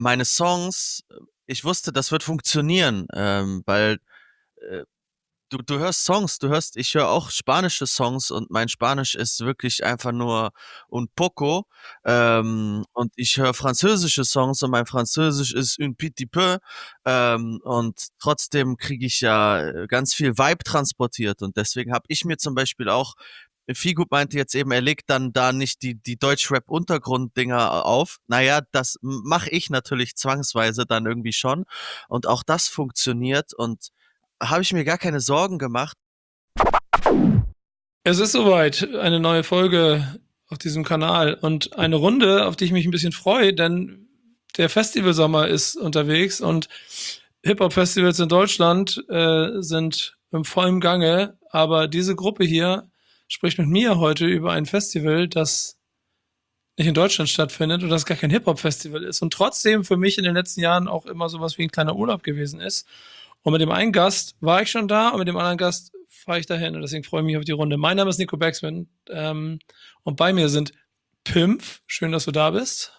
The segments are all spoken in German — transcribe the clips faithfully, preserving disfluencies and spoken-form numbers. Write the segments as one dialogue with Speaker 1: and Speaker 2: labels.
Speaker 1: meine Songs, ich wusste, das wird funktionieren, ähm, weil äh, du, du hörst Songs, du hörst, ich höre auch spanische Songs und mein Spanisch ist wirklich einfach nur un poco. Ähm, und ich höre französische Songs und mein Französisch ist un petit peu. Ähm, und trotzdem kriege ich ja äh, ganz viel Vibe transportiert. Und deswegen habe ich mir zum Beispiel auch, Figu meinte jetzt eben, er legt dann da nicht die, die Deutschrap-Untergrund-Dinger auf. Naja, das mache ich natürlich zwangsweise dann irgendwie schon. Und auch das funktioniert und habe ich mir gar keine Sorgen gemacht.
Speaker 2: Es ist soweit, eine neue Folge auf diesem Kanal und eine Runde, auf die ich mich ein bisschen freue, denn der Festivalsommer ist unterwegs und Hip-Hop-Festivals in Deutschland äh, sind im vollen Gange, aber diese Gruppe hier spricht mit mir heute über ein Festival, das nicht in Deutschland stattfindet und das gar kein Hip-Hop-Festival ist und trotzdem für mich in den letzten Jahren auch immer sowas wie ein kleiner Urlaub gewesen ist. Und mit dem einen Gast war ich schon da und mit dem anderen Gast fahre ich dahin und deswegen freue ich mich auf die Runde. Mein Name ist Nico Baxman ähm, und bei mir sind Pimpf. Schön, dass du da bist.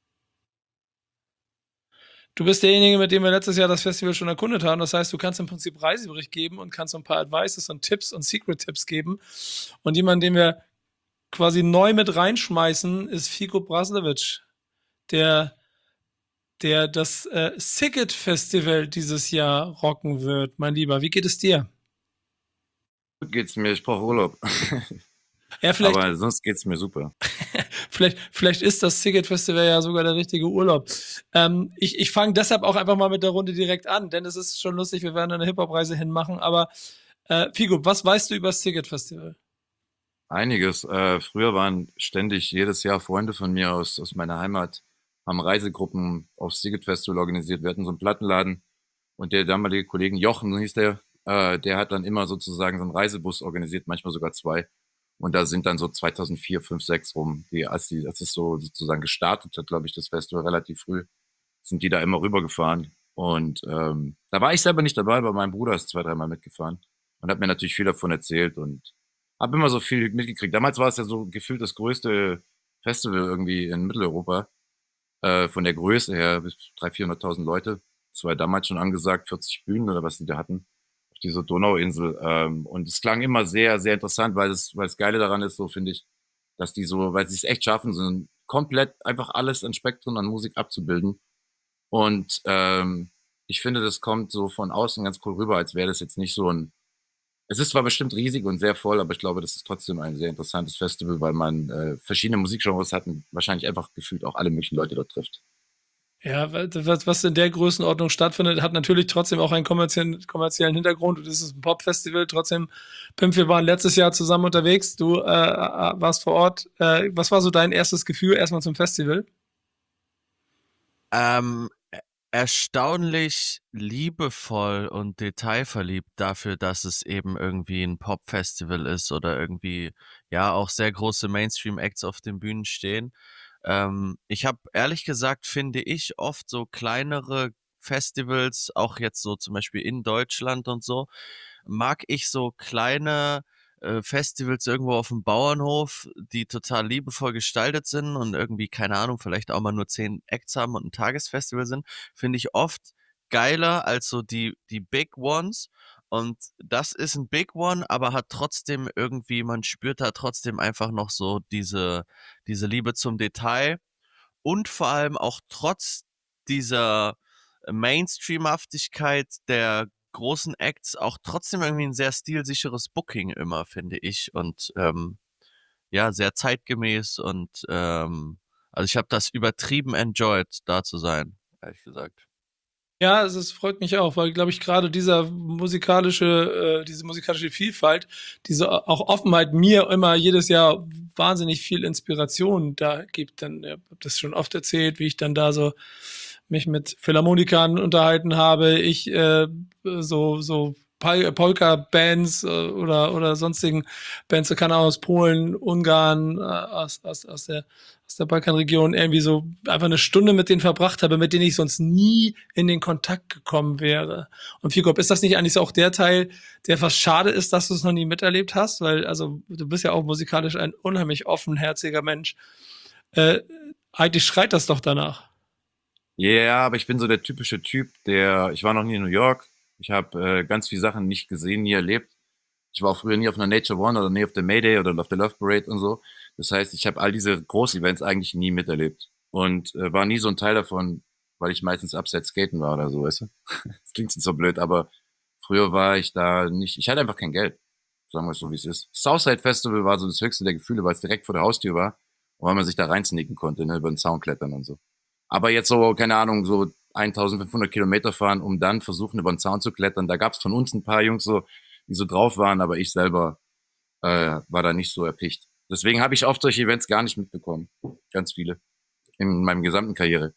Speaker 2: Du bist derjenige, mit dem wir letztes Jahr das Festival schon erkundet haben. Das heißt, du kannst im Prinzip Reisebericht geben und kannst so ein paar Advices und Tipps und Secret-Tipps geben. Und jemand, den wir quasi neu mit reinschmeißen, ist Fico Braslevic, der, der das äh, Siget Festival dieses Jahr rocken wird. Mein Lieber, wie geht es dir?
Speaker 3: Gut geht's mir, ich brauche Urlaub.
Speaker 2: Ja, vielleicht,
Speaker 3: Aber sonst geht's mir super.
Speaker 2: vielleicht, vielleicht ist das Siget Festival ja sogar der richtige Urlaub. Ähm, ich ich fange deshalb auch einfach mal mit der Runde direkt an, denn es ist schon lustig, wir werden eine Hip-Hop-Reise hinmachen. Aber äh, Figo, was weißt du über das Siget Festival?
Speaker 3: Einiges. Äh, früher waren ständig jedes Jahr Freunde von mir aus, aus meiner Heimat, haben Reisegruppen aufs Siget Festival organisiert. Wir hatten so einen Plattenladen und der damalige Kollege Jochen, so hieß der, äh, der hat dann immer sozusagen so einen Reisebus organisiert, manchmal sogar zwei. Und da sind dann so zweitausendvier, fünf, sechs rum, die, als, die, als es so sozusagen gestartet hat, glaube ich, das Festival relativ früh, sind die da immer rübergefahren. Und ähm, da war ich selber nicht dabei, aber mein Bruder ist zwei, dreimal mitgefahren und hat mir natürlich viel davon erzählt und habe immer so viel mitgekriegt. Damals war es ja so gefühlt das größte Festival irgendwie in Mitteleuropa, äh, von der Größe her, bis dreihunderttausend, vierhunderttausend Leute. Das war ja damals schon angesagt, vierzig Bühnen oder was die da hatten, auf dieser Donauinsel. Ähm, und es klang immer sehr, sehr interessant, weil es, weil das Geile daran ist, so finde ich, dass die so, weil sie es echt schaffen, so ein komplett einfach alles an Spektrum an Musik abzubilden. Und ähm, ich finde, das kommt so von außen ganz cool rüber, als wäre das jetzt nicht so ein. Es ist zwar bestimmt riesig und sehr voll, aber ich glaube, das ist trotzdem ein sehr interessantes Festival, weil man äh, verschiedene Musikgenres hat und wahrscheinlich einfach gefühlt auch alle möglichen Leute dort trifft.
Speaker 2: Ja, was, was in der Größenordnung stattfindet, hat natürlich trotzdem auch einen kommerziellen, kommerziellen Hintergrund. Und es ist ein Pop-Festival. Trotzdem, Pimp, wir waren letztes Jahr zusammen unterwegs. Du äh, äh, warst vor Ort. Äh, was war so dein erstes Gefühl erstmal zum Festival?
Speaker 1: Ähm, e- Erstaunlich liebevoll und detailverliebt dafür, dass es eben irgendwie ein Pop-Festival ist oder irgendwie, ja, auch sehr große Mainstream-Acts auf den Bühnen stehen. Ähm, ich habe ehrlich gesagt, finde ich, oft so kleinere Festivals, auch jetzt so zum Beispiel in Deutschland und so, mag ich so kleine äh, Festivals irgendwo auf dem Bauernhof, die total liebevoll gestaltet sind und irgendwie, keine Ahnung, vielleicht auch mal nur zehn Acts haben und ein Tagesfestival sind, finde ich oft geiler als so die, die Big Ones. Und das ist ein Big One, aber hat trotzdem irgendwie, man spürt da trotzdem einfach noch so diese, diese Liebe zum Detail und vor allem auch trotz dieser Mainstreamhaftigkeit der großen Acts auch trotzdem irgendwie ein sehr stilsicheres Booking immer, finde ich. Und ähm, ja, sehr zeitgemäß und ähm, also ich habe das übertrieben enjoyed, da zu sein, ehrlich gesagt.
Speaker 2: Ja, es ist, freut mich auch, weil, glaube ich, gerade dieser musikalische, äh, diese musikalische Vielfalt, diese auch Offenheit mir immer jedes Jahr wahnsinnig viel Inspiration da gibt. Dann, ich habe das schon oft erzählt, wie ich dann da so mich mit Philharmonikern unterhalten habe, ich äh, so so Pol- Polka-Bands äh, oder oder sonstigen Bands, so keine Ahnung, aus Polen, Ungarn, äh, aus, aus, aus der aus der Balkanregion irgendwie so einfach eine Stunde mit denen verbracht habe, mit denen ich sonst nie in den Kontakt gekommen wäre. Und Figop, ist das nicht eigentlich so auch der Teil, der fast schade ist, dass du es noch nie miterlebt hast? Weil, also, du bist ja auch musikalisch ein unheimlich offenherziger Mensch. Äh, Eigentlich schreit das doch danach.
Speaker 3: Ja, aber ich bin so der typische Typ, der, ich war noch nie in New York, ich habe äh, ganz viele Sachen nicht gesehen, nie erlebt. Ich war auch früher nie auf einer Nature One oder nie auf der Mayday oder auf der Love Parade und so. Das heißt, ich habe all diese Groß-Events eigentlich nie miterlebt und äh, war nie so ein Teil davon, weil ich meistens abseits skaten war oder so, weißt du? Das klingt jetzt so blöd, aber früher war ich da nicht, ich hatte einfach kein Geld, sagen wir es so, wie es ist. Southside Festival war so das höchste der Gefühle, weil es direkt vor der Haustür war und weil man sich da reinsneaken konnte, ne, über den Zaun klettern und so. Aber jetzt so, keine Ahnung, so eintausendfünfhundert Kilometer fahren, um dann versuchen, über den Zaun zu klettern. Da gab es von uns ein paar Jungs so, die so drauf waren, aber ich selber äh, war da nicht so erpicht. Deswegen habe ich oft solche Events gar nicht mitbekommen. Ganz viele. In meinem gesamten Karriere.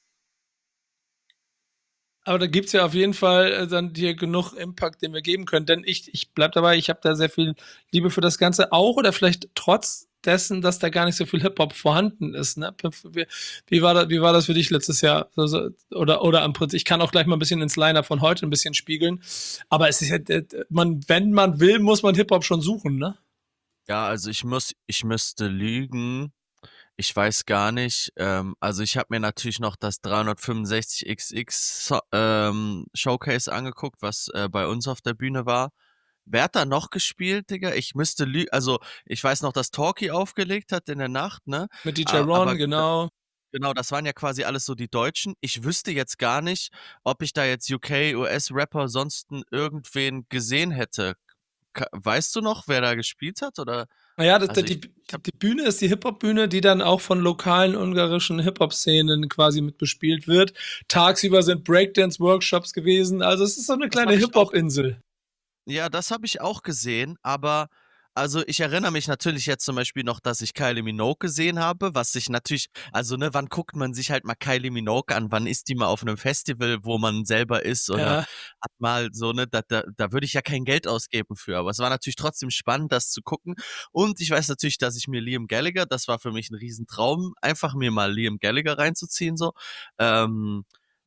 Speaker 2: Aber da gibt's ja auf jeden Fall äh, dann hier genug Impact, den wir geben können. Denn ich, ich bleib dabei, ich habe da sehr viel Liebe für das Ganze auch oder vielleicht trotz dessen, dass da gar nicht so viel Hip-Hop vorhanden ist. Ne? Wie, wie, war das, wie war das für dich letztes Jahr? Also, oder, oder am Prinzip, ich kann auch gleich mal ein bisschen ins Line-Up von heute ein bisschen spiegeln. Aber es ist ja, äh, man, wenn man will, muss man Hip-Hop schon suchen, ne?
Speaker 1: Ja, also ich muss ich müsste lügen. Ich weiß gar nicht. Ähm, also ich habe mir natürlich noch das dreihundertfünfundsechzig X X So ähm, Showcase angeguckt, was, äh, bei uns auf der Bühne war. Wer hat da noch gespielt, Digga? Ich müsste lü also, ich weiß noch, dass Talkie aufgelegt hat in der Nacht, ne?
Speaker 2: Mit D J
Speaker 1: A
Speaker 2: Ron,
Speaker 1: aber
Speaker 2: genau.
Speaker 1: genau, das waren ja quasi alles so die Deutschen. Ich wüsste jetzt gar nicht, ob ich da jetzt U K, U S-Rapper, sonsten irgendwen gesehen hätte. Ka Weißt du noch, wer da gespielt hat, oder?
Speaker 2: Naja, das,
Speaker 1: Also,
Speaker 2: die,
Speaker 1: ich
Speaker 2: die,
Speaker 1: ich habe
Speaker 2: die Bühne ist die Hip-Hop-Bühne, die dann auch von lokalen ungarischen Hip-Hop-Szenen quasi mit bespielt wird. Tagsüber sind Breakdance-Workshops gewesen. Also es ist so eine
Speaker 1: das
Speaker 2: kleine
Speaker 1: habe ich auch
Speaker 2: Hip-Hop-Insel.
Speaker 1: Ja, das habe ich auch gesehen, aber also, ich erinnere mich natürlich jetzt zum Beispiel noch, dass ich Kylie Minogue gesehen habe, was sich natürlich also, ne, wann guckt man sich halt mal Kylie Minogue an? Wann ist die mal auf 'nem Festival, wo man selber ist oder
Speaker 2: Ja.
Speaker 1: hat mal so, ne, da da da würde ich ja kein Geld ausgeben für, aber es war natürlich trotzdem spannend, das zu gucken. Und ich weiß natürlich, dass ich mir Liam Gallagher das war für mich 'n Riesentraum, einfach mir mal Liam Gallagher reinzuziehen so. Ähm,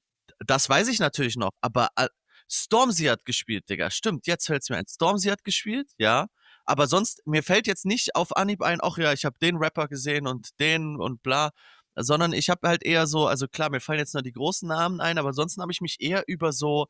Speaker 1: Das weiß ich natürlich noch, aber a Stormzy hat gespielt, Digga. Stimmt, jetzt fällt's mir ein. Stormzy hat gespielt, ja, aber sonst mir fällt jetzt nicht auf Anhieb ein: „Ach ja, ich habe den Rapper gesehen und den und bla“, sondern ich habe halt eher so also klar, mir fallen jetzt nur die großen Namen ein, aber ansonsten habe ich mich eher über so,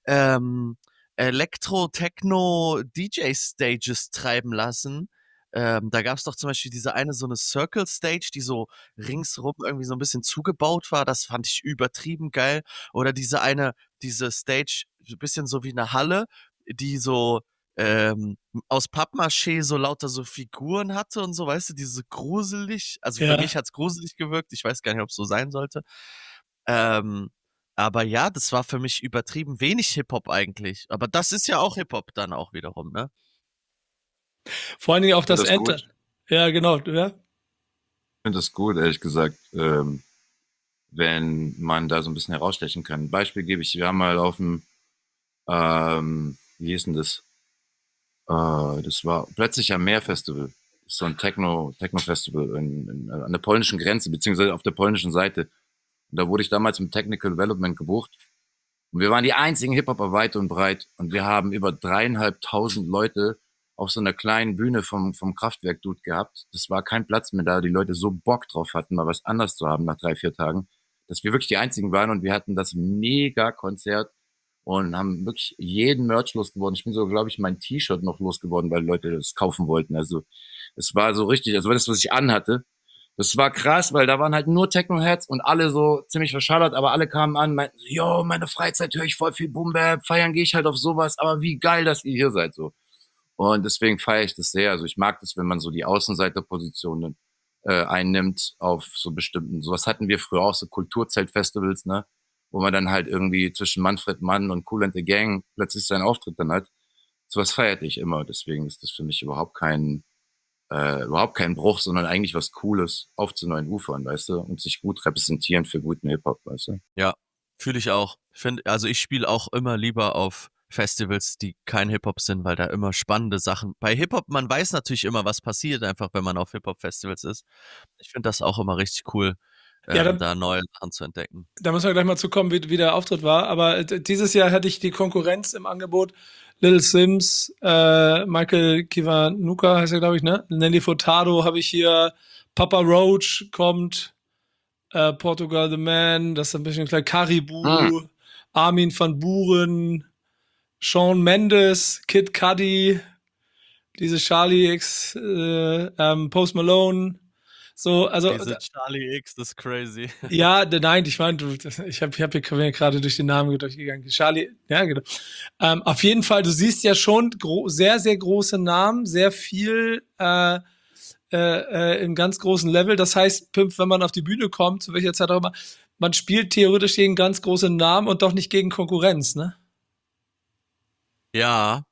Speaker 1: ähm, Elektro, Techno, D J-Stages treiben lassen. Ähm, da gab's doch zum Beispiel diese eine so 'ne Circle Stage, die so ringsrum irgendwie so 'n bisschen zugebaut war. Das fand ich übertrieben geil. Oder diese eine diese Stage, so bisschen so wie 'ne Halle, die so, ähm, aus Pappmaché so lauter so Figuren hatte und so, weißt du, diese gruselig also für mich
Speaker 2: Ja.
Speaker 1: hat's gruselig gewirkt. Ich weiß gar nicht, ob's so sein sollte. Ähm, aber ja, das war für mich übertrieben wenig Hip-Hop eigentlich. Aber das ist ja auch Hip-Hop dann auch wiederum, ne?
Speaker 2: Vor allen Dingen auch
Speaker 3: Ich finde
Speaker 2: das
Speaker 3: das
Speaker 2: Enter.
Speaker 3: gut.
Speaker 2: Ja, genau. Ja.
Speaker 3: Ich finde das gut, ehrlich gesagt, ähm, wenn man da so ein bisschen herausstechen kann. Ein Beispiel gebe ich, wir haben mal auf dem, ähm, wie hieß denn das? Äh, das war plötzlich am Meer-Festival. Das ist so ein Techno, Techno-Festival in, in, an der polnischen Grenze, beziehungsweise auf der polnischen Seite. Und da wurde ich damals im Technical Development gebucht. Und wir waren die einzigen Hip-Hopper weit und breit. Und wir haben über dreieinhalbtausend Leute auf so einer kleinen Bühne vom, vom Kraftwerk Dude gehabt. Das war kein Platz mehr da. Die Leute so Bock drauf hatten, mal was anderes zu haben nach drei, vier Tagen, dass wir wirklich die einzigen waren und wir hatten das mega Konzert und haben wirklich jeden Merch losgeworden. Ich bin so, glaube ich, mein T-Shirt noch losgeworden, weil Leute das kaufen wollten. Also es war so richtig, also das, was ich anhatte, das war krass, weil da waren halt nur Techno-Heads und alle so ziemlich verschallert, aber alle kamen an, meinten so, yo, meine Freizeit höre ich voll viel Boom-Bap, feiern gehe ich halt auf sowas, aber wie geil, dass ihr hier seid, so. Und deswegen feiere ich das sehr. Also ich mag das, wenn man so die Außenseiterpositionen äh, einnimmt auf so bestimmten, sowas hatten wir früher auch, so Kulturzeltfestivals, ne? Wo man dann halt irgendwie zwischen Manfred Mann und Kool and the Gang plötzlich seinen Auftritt dann hat. Sowas feierte ich immer. Deswegen ist das für mich überhaupt kein, äh, überhaupt kein Bruch, sondern eigentlich was Cooles auf zu neuen Ufern, weißt du? Und sich gut repräsentieren für guten Hip-Hop, weißt du?
Speaker 1: Ja, fühle ich auch. Ich finde also, ich spiele auch immer lieber auf Festivals, die kein Hip-Hop sind, weil da immer spannende Sachen bei Hip-Hop man weiß natürlich immer, was passiert einfach, wenn man auf Hip-Hop-Festivals ist. Ich finde das auch immer richtig cool,
Speaker 2: Ja,
Speaker 1: ähm,
Speaker 2: da,
Speaker 1: da neue Sachen zu entdecken.
Speaker 2: da müssen wir gleich mal zu kommen, wie, wie der Auftritt war. Aber äh, dieses Jahr hatte ich die Konkurrenz im Angebot. Little Sims, äh, Michael Kiwanuka heißt er, glaube ich, ne? Nelly Furtado habe ich hier. Papa Roach kommt. äh, Portugal the Man, das ist ein bisschen klein, Caribou,
Speaker 3: Hm.
Speaker 2: Armin van Buuren, Shawn Mendes, Kid Cudi, diese Charlie X, äh, ähm, Post Malone, so, also
Speaker 1: Diese Charlie X, das ist crazy.
Speaker 2: ja, d- nein, ich meine, du, das- ich habe ich hab hier mir gerade durch den Namen durchgegangen. Charlie, ja, genau. Ähm, auf jeden Fall, du siehst ja schon gro sehr, sehr große Namen, sehr viel äh, äh, äh, im ganz großen Level. Das heißt, Pimp, wenn man auf die Bühne kommt, zu welcher Zeit auch immer, man spielt theoretisch gegen ganz große Namen und doch nicht gegen Konkurrenz, ne?
Speaker 1: Ja,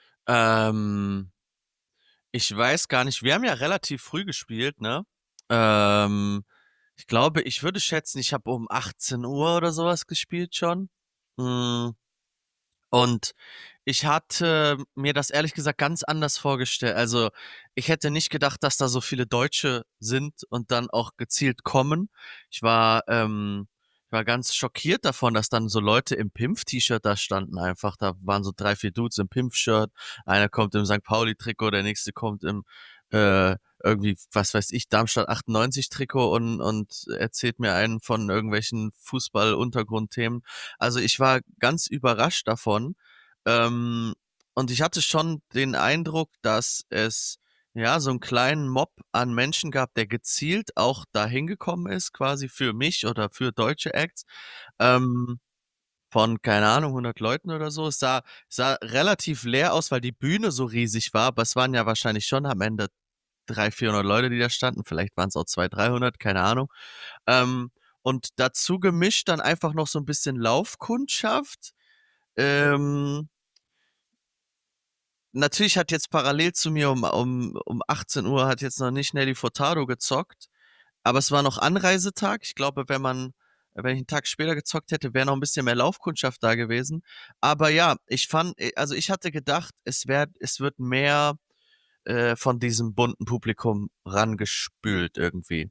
Speaker 1: ähm, ich weiß gar nicht, wir haben ja relativ früh gespielt, ne? Ähm, ich glaube, ich würde schätzen, ich habe um achtzehn Uhr oder sowas gespielt schon. Hm, und ich hatte mir das ehrlich gesagt ganz anders vorgestellt. Also, ich hätte nicht gedacht, dass da so viele Deutsche sind und dann auch gezielt kommen. Ich war, ähm, ich war ganz schockiert davon, dass dann so Leute im Pimpf-T-Shirt da standen einfach. Da waren so drei, vier Dudes im Pimpf-Shirt. Einer kommt im Sankt Pauli-Trikot, der nächste kommt im äh, irgendwie, was weiß ich, Darmstadt achtundneunzig-Trikot und, und erzählt mir einen von irgendwelchen Fußball-Untergrundthemen. Also ich war ganz überrascht davon. Ähm, und ich hatte schon den Eindruck, dass es ja so einen kleinen Mob an Menschen gab, der gezielt auch dahin gekommen ist, quasi für mich oder für deutsche Acts. Ähm, von, keine Ahnung, hundert Leuten oder so. Es sah, sah relativ leer aus, weil die Bühne so riesig war, aber es waren ja wahrscheinlich schon am Ende dreihundert, vierhundert Leute, die da standen. Vielleicht waren es auch zweihundert, dreihundert, keine Ahnung. Ähm, und dazu gemischt dann einfach noch so ein bisschen Laufkundschaft. Ähm, Natürlich hat jetzt parallel zu mir um, um, um achtzehn Uhr hat jetzt noch nicht Nelly Furtado gezockt, aber es war noch Anreisetag. Ich glaube, wenn man, wenn ich einen Tag später gezockt hätte, wäre noch ein bisschen mehr Laufkundschaft da gewesen. Aber ja, ich fand, äh, also ich hatte gedacht, es wär, es wird mehr äh, von diesem bunten Publikum rangespült irgendwie.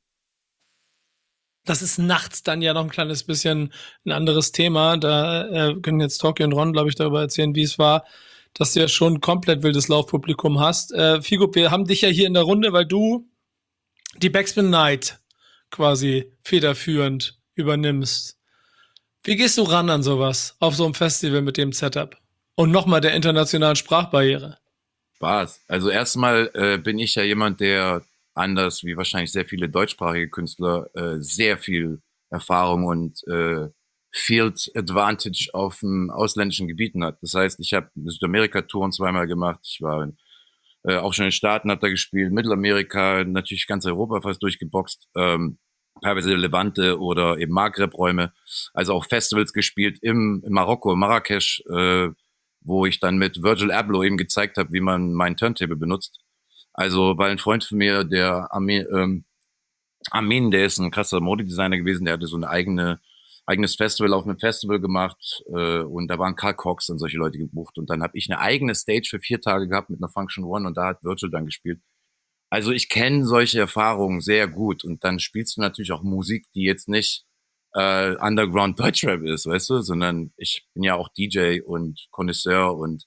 Speaker 2: Das ist nachts dann ja noch ein kleines bisschen ein anderes Thema. Da äh, können jetzt Torki und Ron, glaube ich, darüber erzählen, wie es war, dass du ja schon komplett wildes Laufpublikum hast. Äh, Figo, wir haben dich ja hier in der Runde, weil du die Backspin Night quasi federführend übernimmst. Wie gehst du ran an sowas, auf so einem Festival mit dem Setup? Und nochmal der internationalen Sprachbarriere.
Speaker 3: Spaß. Also erstmal äh, bin ich ja jemand, der anders wie wahrscheinlich sehr viele deutschsprachige Künstler äh, sehr viel Erfahrung und äh, Field Advantage auf den ausländischen Gebieten hat. Das heißt, ich habe Südamerika-Touren zweimal gemacht. Ich war in, äh, auch schon in den Staaten, habe da gespielt, Mittelamerika, natürlich ganz Europa fast durchgeboxt. Ähm, teilweise Levante oder eben Maghreb-Räume. Also auch Festivals gespielt im, in Marokko, Marrakesch, äh, wo ich dann mit Virgil Abloh eben gezeigt habe, wie man meinen Turntable benutzt. Also, weil ein Freund von mir, der Armin, ähm, Armin, der ist ein krasser Modedesigner gewesen, der hatte so eine eigene, eigenes Festival auf einem Festival gemacht äh, und da waren Carl Cox und solche Leute gebucht und dann habe ich eine eigene Stage für vier Tage gehabt mit einer Function One und da hat Virgil dann gespielt. Also ich kenne solche Erfahrungen sehr gut und dann spielst du natürlich auch Musik, die jetzt nicht äh, Underground Deutschrap ist, weißt du, sondern ich bin ja auch D J und Connoisseur und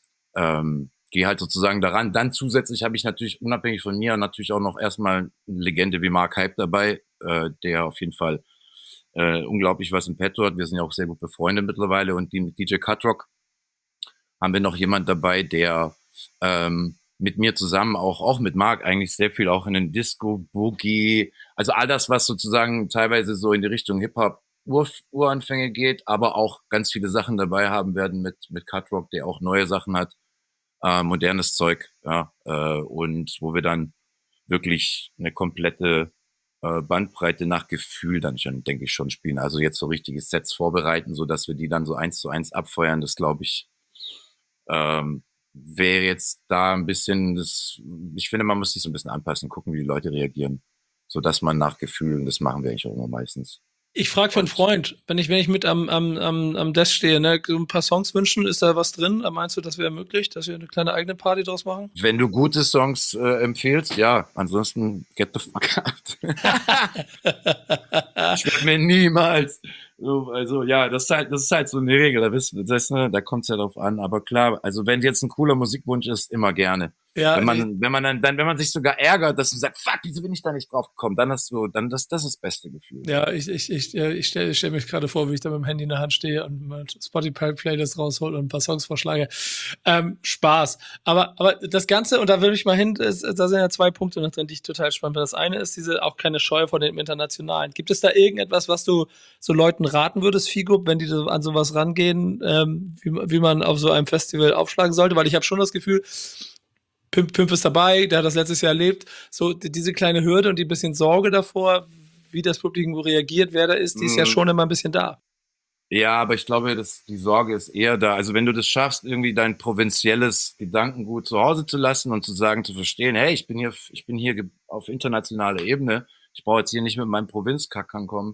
Speaker 3: ähm, gehe halt sozusagen daran. Dann zusätzlich habe ich natürlich unabhängig von mir natürlich auch noch erstmal eine Legende wie Mark Hype dabei, äh, der auf jeden Fall äh, unglaublich was im Petto hat. Wir sind ja auch sehr gut befreundet mittlerweile und die mit D J Cutrock haben wir noch jemand dabei, der ähm, mit mir zusammen auch, auch mit Marc eigentlich sehr viel auch in den Disco, Boogie, also all das, was sozusagen teilweise so in die Richtung Hip-Hop Ur Uranfänge geht, aber auch ganz viele Sachen dabei haben werden mit, mit Cutrock, der auch neue Sachen hat, äh, modernes Zeug, ja, äh, und wo wir dann wirklich eine komplette äh, Bandbreite nach Gefühl dann schon, denke ich, schon spielen. Also jetzt so richtige Sets vorbereiten, so dass wir die dann so eins zu eins abfeuern, das glaube ich, ähm, wäre jetzt da ein bisschen, das, ich finde, man muss sich so ein bisschen anpassen, gucken, wie die Leute reagieren, so dass man nach Gefühlen, das machen wir eigentlich auch immer meistens.
Speaker 2: Ich frage für einen
Speaker 3: Und
Speaker 2: Freund, wenn ich, wenn ich mit am, am, am, am Desk stehe, ne, so ein paar Songs wünschen, ist da was drin? Meinst du, das wäre möglich, dass wir eine kleine eigene Party draus machen?
Speaker 3: wenn du gute Songs äh, empfehlst, ja, ansonsten get the fuck out. Ich werde mir niemals, so, also ja, das ist halt, das ist halt so eine Regel, da, wisst, das, ne, da kommt es ja drauf an, aber klar, also wenn jetzt ein cooler Musikwunsch ist, immer gerne.
Speaker 2: Ja,
Speaker 3: Wenn
Speaker 2: ich,
Speaker 3: man, wenn man dann, dann, wenn man sich sogar ärgert, dass man sagt, fuck, wieso bin ich da nicht drauf gekommen, dann hast du, dann das, das ist das beste Gefühl.
Speaker 2: ja, ich, ich, ich, äh, ich stelle stell mich gerade vor, wie ich da mit dem Handy in der Hand stehe und mein Spotify-Playlist raushol und ein paar Songs vorschlage. Ähm, Spaß. Aber, aber das Ganze, und da will ich mal hin, ist, da sind ja zwei Punkte noch drin, die ich total spannend finde. Das eine ist diese auch keine Scheu vor dem Internationalen. Gibt es da irgendetwas, was du so Leuten raten würdest, Figo, wenn die so an sowas rangehen, ähm, wie, wie man auf so einem Festival aufschlagen sollte? Weil ich habe schon das Gefühl, Pimp, Pimp ist dabei, der hat das letztes Jahr erlebt. So die, diese kleine Hürde und die bisschen Sorge davor, wie das Publikum reagiert, wer da ist, die ist ja
Speaker 3: Mm,
Speaker 2: schon immer ein bisschen da.
Speaker 3: Ja, aber ich glaube, dass die Sorge ist eher da. Also wenn du das schaffst, irgendwie dein provinzielles Gedankengut zu Hause zu lassen und zu sagen, zu verstehen, hey, ich bin hier, ich bin hier ge- auf internationaler Ebene, ich brauche jetzt hier nicht mit meinem Provinzkack ankommen,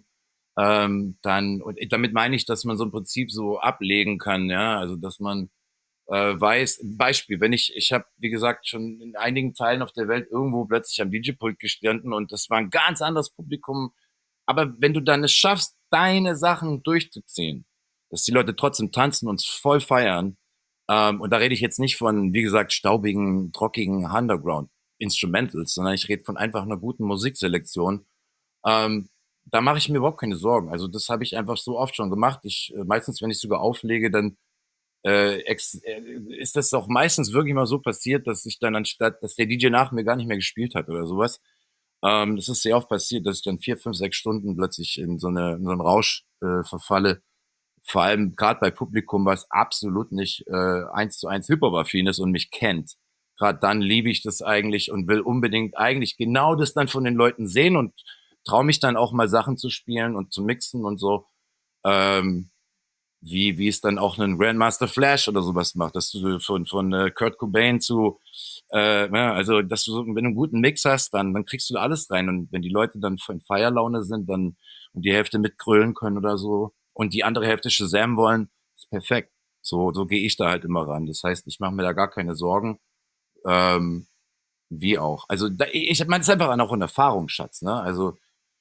Speaker 3: ähm, dann, und damit meine ich, dass man so ein Prinzip so ablegen kann, ja, also dass man äh, weiß, Beispiel, wenn ich, ich habe, wie gesagt, schon in einigen Teilen auf der Welt irgendwo plötzlich am D J-Pult gestanden und das war ein ganz anderes Publikum. Aber wenn du dann es schaffst, deine Sachen durchzuziehen, dass die Leute trotzdem tanzen und voll feiern, ähm, und da rede ich jetzt nicht von, wie gesagt, staubigen, trockigen Underground-Instrumentals, sondern ich rede von einfach einer guten Musikselektion, ähm, da mache ich mir überhaupt keine Sorgen. Also das habe ich einfach so oft schon gemacht. Ich, äh, meistens, wenn ich sogar auflege, dann äh, ex äh, ist das auch meistens wirklich mal so passiert, dass ich dann anstatt, dass der D J nach mir gar nicht mehr gespielt hat oder sowas. Ähm, das ist sehr oft passiert, dass ich dann vier, fünf, sechs Stunden plötzlich in so, eine, in so einen Rausch äh, verfalle. Vor allem gerade bei Publikum, was absolut nicht äh, eins zu eins Hip-Hop-affin ist und mich kennt. Gerade dann liebe ich das eigentlich und will unbedingt eigentlich genau das dann von den Leuten sehen und traue mich dann auch mal Sachen zu spielen und zu mixen und so. Ähm, wie, wie es dann auch einen Grandmaster Flash oder sowas macht, dass du von, von äh, Kurt Cobain zu, äh, ja, also, dass du, so, wenn du einen guten Mix hast, dann, dann kriegst du da alles rein und wenn die Leute dann in Feierlaune sind, dann, und die Hälfte mitgrölen können oder so und die andere Hälfte Shazam wollen, ist perfekt. So, so gehe ich da halt immer ran. Das heißt, ich mache mir da gar keine Sorgen, ähm, wie auch. Also, da, ich meine, es ist einfach auch ein Erfahrungsschatz, ne? Also,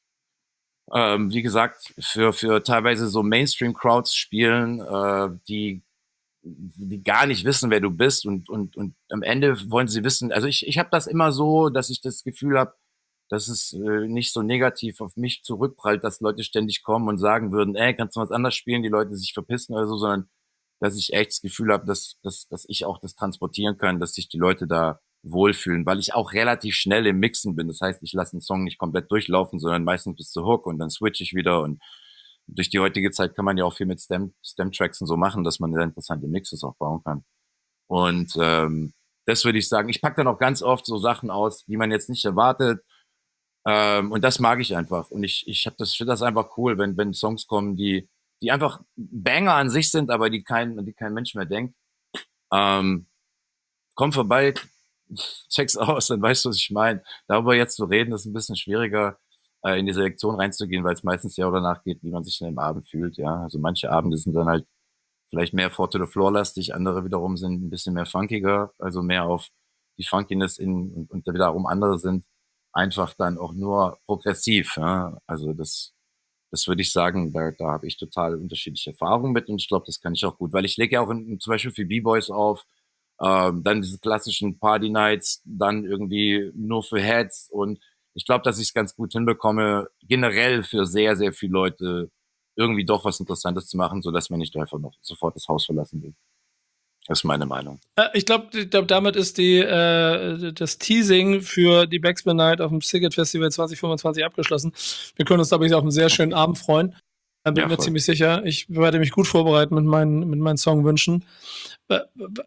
Speaker 3: ähm, wie gesagt, für, für teilweise so Mainstream-Crowds spielen, äh, die, die gar nicht wissen, wer du bist und, und, und am Ende wollen sie wissen, also ich, ich habe das immer so, dass ich das Gefühl habe, dass es äh, nicht so negativ auf mich zurückprallt, dass Leute ständig kommen und sagen würden, ey, kannst du was anderes spielen, die Leute sich verpissen oder so, sondern dass ich echt das Gefühl habe, dass, dass, dass ich auch das transportieren kann, dass sich die Leute da wohlfühlen, weil ich auch relativ schnell im Mixen bin. Das heißt, ich lasse einen Song nicht komplett durchlaufen, sondern meistens bis zur Hook und dann switch ich wieder und durch die heutige Zeit kann man ja auch viel mit Stem, Stem-Tracks und so machen, dass man sehr interessante Mixes auch bauen kann. Und ähm, das würde ich sagen. Ich packe dann auch ganz oft so Sachen aus, die man jetzt nicht erwartet. Ähm, und das mag ich einfach. Und ich, ich habe das, finde das einfach cool, wenn, wenn Songs kommen, die, die einfach Banger an sich sind, aber die kein, die kein Mensch mehr denkt. Ähm, Komm vorbei, check's aus, dann weißt du, was ich meine. Darüber jetzt zu reden, ist ein bisschen schwieriger, äh, in die Selektion reinzugehen, weil es meistens ja auch danach geht, wie man sich in dem Abend fühlt, ja. Also manche Abende sind dann halt vielleicht mehr Four to the Floor lastig, andere wiederum sind ein bisschen mehr funkiger, also mehr auf die Funkiness in, und, und wiederum andere sind einfach dann auch nur progressiv, ja. Also das, das würde ich sagen, da, da habe ich total unterschiedliche Erfahrungen mit und ich glaube, das kann ich auch gut, weil ich lege ja auch in, zum Beispiel für B-Boys auf, ähm, dann diese klassischen Party Nights, dann irgendwie nur für Heads und ich glaube, dass ich es ganz gut hinbekomme, generell für sehr, sehr viele Leute irgendwie doch was Interessantes zu machen, sodass man nicht einfach noch sofort das Haus verlassen will. Das ist meine Meinung.
Speaker 2: Äh, ich glaube, ich glaub, damit ist die, äh, das Teasing für die Backspin Night auf dem Siget Festival zwanzig fünfundzwanzig abgeschlossen. Wir können uns, glaube ich, auf einen sehr schönen Abend freuen. Da bin
Speaker 3: Ja,
Speaker 2: mir
Speaker 3: voll.
Speaker 2: ziemlich sicher. Ich werde mich gut vorbereiten mit meinen, mit meinen Songwünschen. Äh,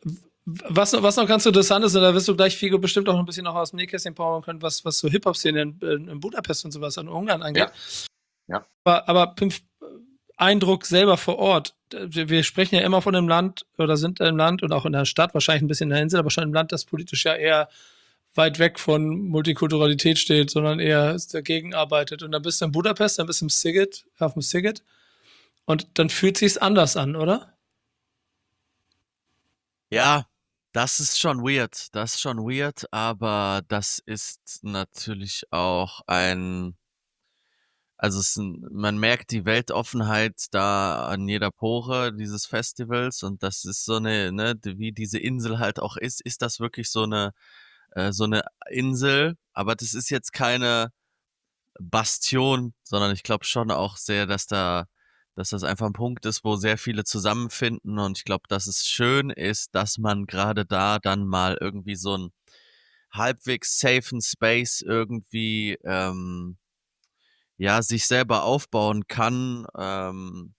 Speaker 2: Was, was noch ganz interessant ist, und da wirst du gleich Figo bestimmt auch ein bisschen noch aus dem Nähkästchen plaudern können, was, was so Hip-Hop-Szene in, in, in Budapest und sowas in Ungarn angeht.
Speaker 3: Ja, ja.
Speaker 2: Aber, aber Pimp, Eindruck selber vor Ort. Wir, wir sprechen ja immer von einem Land oder sind im Land und auch in der Stadt, wahrscheinlich ein bisschen in der Insel, aber schon im Land, das politisch ja eher weit weg von Multikulturalität steht, sondern eher dagegen arbeitet. Und dann bist du in Budapest, dann bist du im Siget, auf dem Siget und dann fühlt sich's anders an, oder?
Speaker 1: Ja, das ist schon weird. Das ist schon weird, aber das ist natürlich auch ein also es ist 'n man merkt die Weltoffenheit da an jeder Pore dieses Festivals und das ist so 'ne ne, d wie diese Insel halt auch ist, ist das wirklich so 'ne äh, so eine Insel, aber das ist jetzt keine Bastion, sondern ich glaube schon auch sehr, dass da dass das einfach ein Punkt ist, wo sehr viele zusammenfinden und ich glaube, dass es schön ist, dass man gerade da dann mal irgendwie so 'n halbwegs safen Space irgendwie, ähm, ja, sich selber aufbauen kann, ähm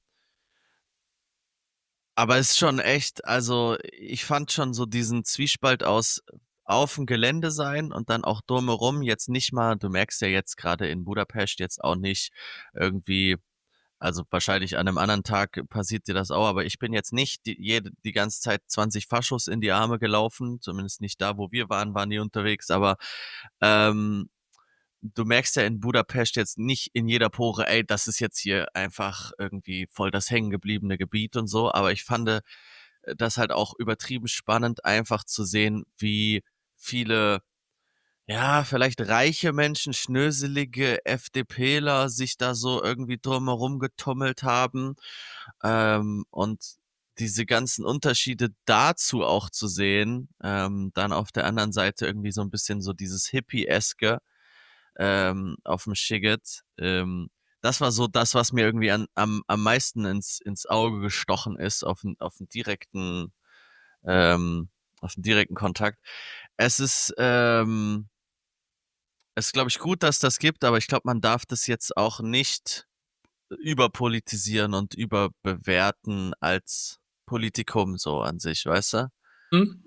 Speaker 1: aber es ist schon echt also, ich fand schon so diesen Zwiespalt aus auf'm Gelände sein und dann auch drumherum jetzt nicht mal du merkst ja jetzt grade in Budapest jetzt auch nicht irgendwie also, wahrscheinlich an 'nem anderen Tag passiert dir das auch, aber ich bin jetzt nicht die jede die ganze Zeit zwanzig Faschos in die Arme gelaufen, zumindest nicht da, wo wir waren, waren die unterwegs, aber, ähm, du merkst ja in Budapest jetzt nicht in jeder Pore: „Ey, das ist jetzt hier einfach irgendwie voll das hängengebliebene Gebiet“ und so, aber ich fande, äh, das halt auch übertrieben spannend, einfach zu sehen, wie viele, ja, vielleicht reiche Menschen, schnöselige FDPler sich da so irgendwie drumherum getummelt haben, ähm, und diese ganzen Unterschiede dazu auch zu sehen, ähm, dann auf der anderen Seite irgendwie so 'n bisschen so dieses Hippieske, ähm, auf'm Szigет. Ähm, das war so das, was mir irgendwie an am am meisten ins ins Auge gestochen ist auf 'n auf 'n direkten ähm, auf 'n direkten Kontakt. Es ist, ähm es ist, glaube ich, gut, dass das gibt, aber ich glaube, man darf das jetzt auch nicht überpolitisieren und überbewerten als Politikum so an sich, weißt du?
Speaker 2: Mhm.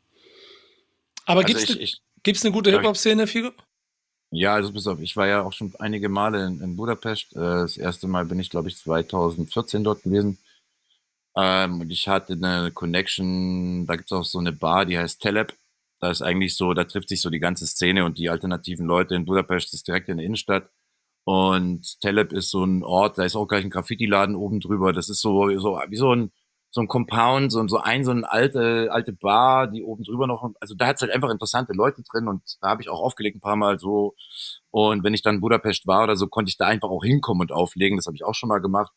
Speaker 2: Aber
Speaker 3: Also
Speaker 2: gibt's
Speaker 3: ich
Speaker 2: 'ne
Speaker 3: ich
Speaker 2: gibt's 'ne gute
Speaker 3: darf ich
Speaker 2: Hip-Hop-Szene, Figo?
Speaker 3: Ja, also pass auf, ich war ja auch schon einige Male in in Budapest. Äh, das erste Mal bin ich, glaube ich, zweitausendvierzehn dort gewesen. Ähm, und ich hatte 'ne Connection, da gibt's auch so 'ne Bar, die heißt Telep. Da ist eigentlich so da trifft sich so die ganze Szene und die alternativen Leute in Budapest. Das ist direkt in der Innenstadt. Und Telep ist so 'n Ort, da ist auch gleich 'n Graffitiladen oben drüber. Das ist so so wie so 'n so 'n Compound, so 'n so ein so 'n alte alte Bar, die oben drüber noch also, da hat's halt einfach interessante Leute drin und da habe ich auch aufgelegt 'n paarmal so. Und wenn ich dann in Budapest war oder so, konnte ich da einfach auch hinkommen und auflegen. Das habe ich auch schon mal gemacht.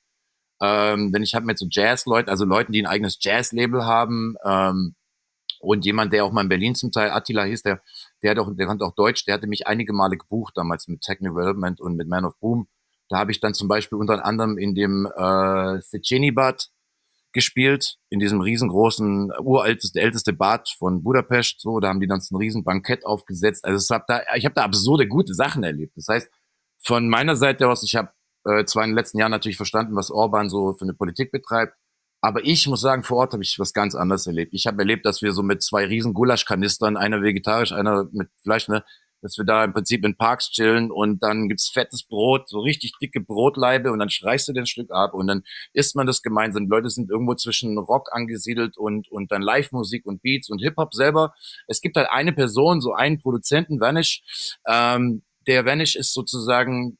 Speaker 3: Ähm, denn ich habe mit so Jazzleuten, also Leuten, die 'n eigenes Jazzlabel haben, ähm, und jemand, der auch mal in Berlin zum Teil Attila hieß, der der hat auch der konnte auch Deutsch, der hatte mich einige Male gebucht damals mit Techno Development und mit Man of Boom. Da habe ich dann zum Beispiel unter anderem in dem, äh, Szechenibad gespielt, in diesem riesengroßen, uralteste älteste Bad von Budapest, so. Da haben die dann so 'n riesen Bankett aufgesetzt. Also, es habe da ich habe da absurde gute Sachen erlebt. Das heißt, von meiner Seite aus, ich habe, äh, zwar in den letzten Jahren natürlich verstanden, was Orbán so für 'ne Politik betreibt, aber ich muss sagen, vor Ort habe ich was ganz anderes erlebt. Ich habe erlebt, dass wir so mit zwei riesen Gulaschkanistern, einer vegetarisch, einer mit Fleisch, ne, dass wir da im Prinzip in Parks chillen und dann gibt's fettes Brot, so richtig dicke Brotlaibe und dann streichst du dir 'n Stück ab und dann isst man das gemeinsam. Die Leute sind irgendwo zwischen Rock angesiedelt und und dann Livemusik und Beats und Hip-Hop selber. Es gibt halt eine Person, so einen Produzenten, Vanish. Ähm, der Vanish ist sozusagen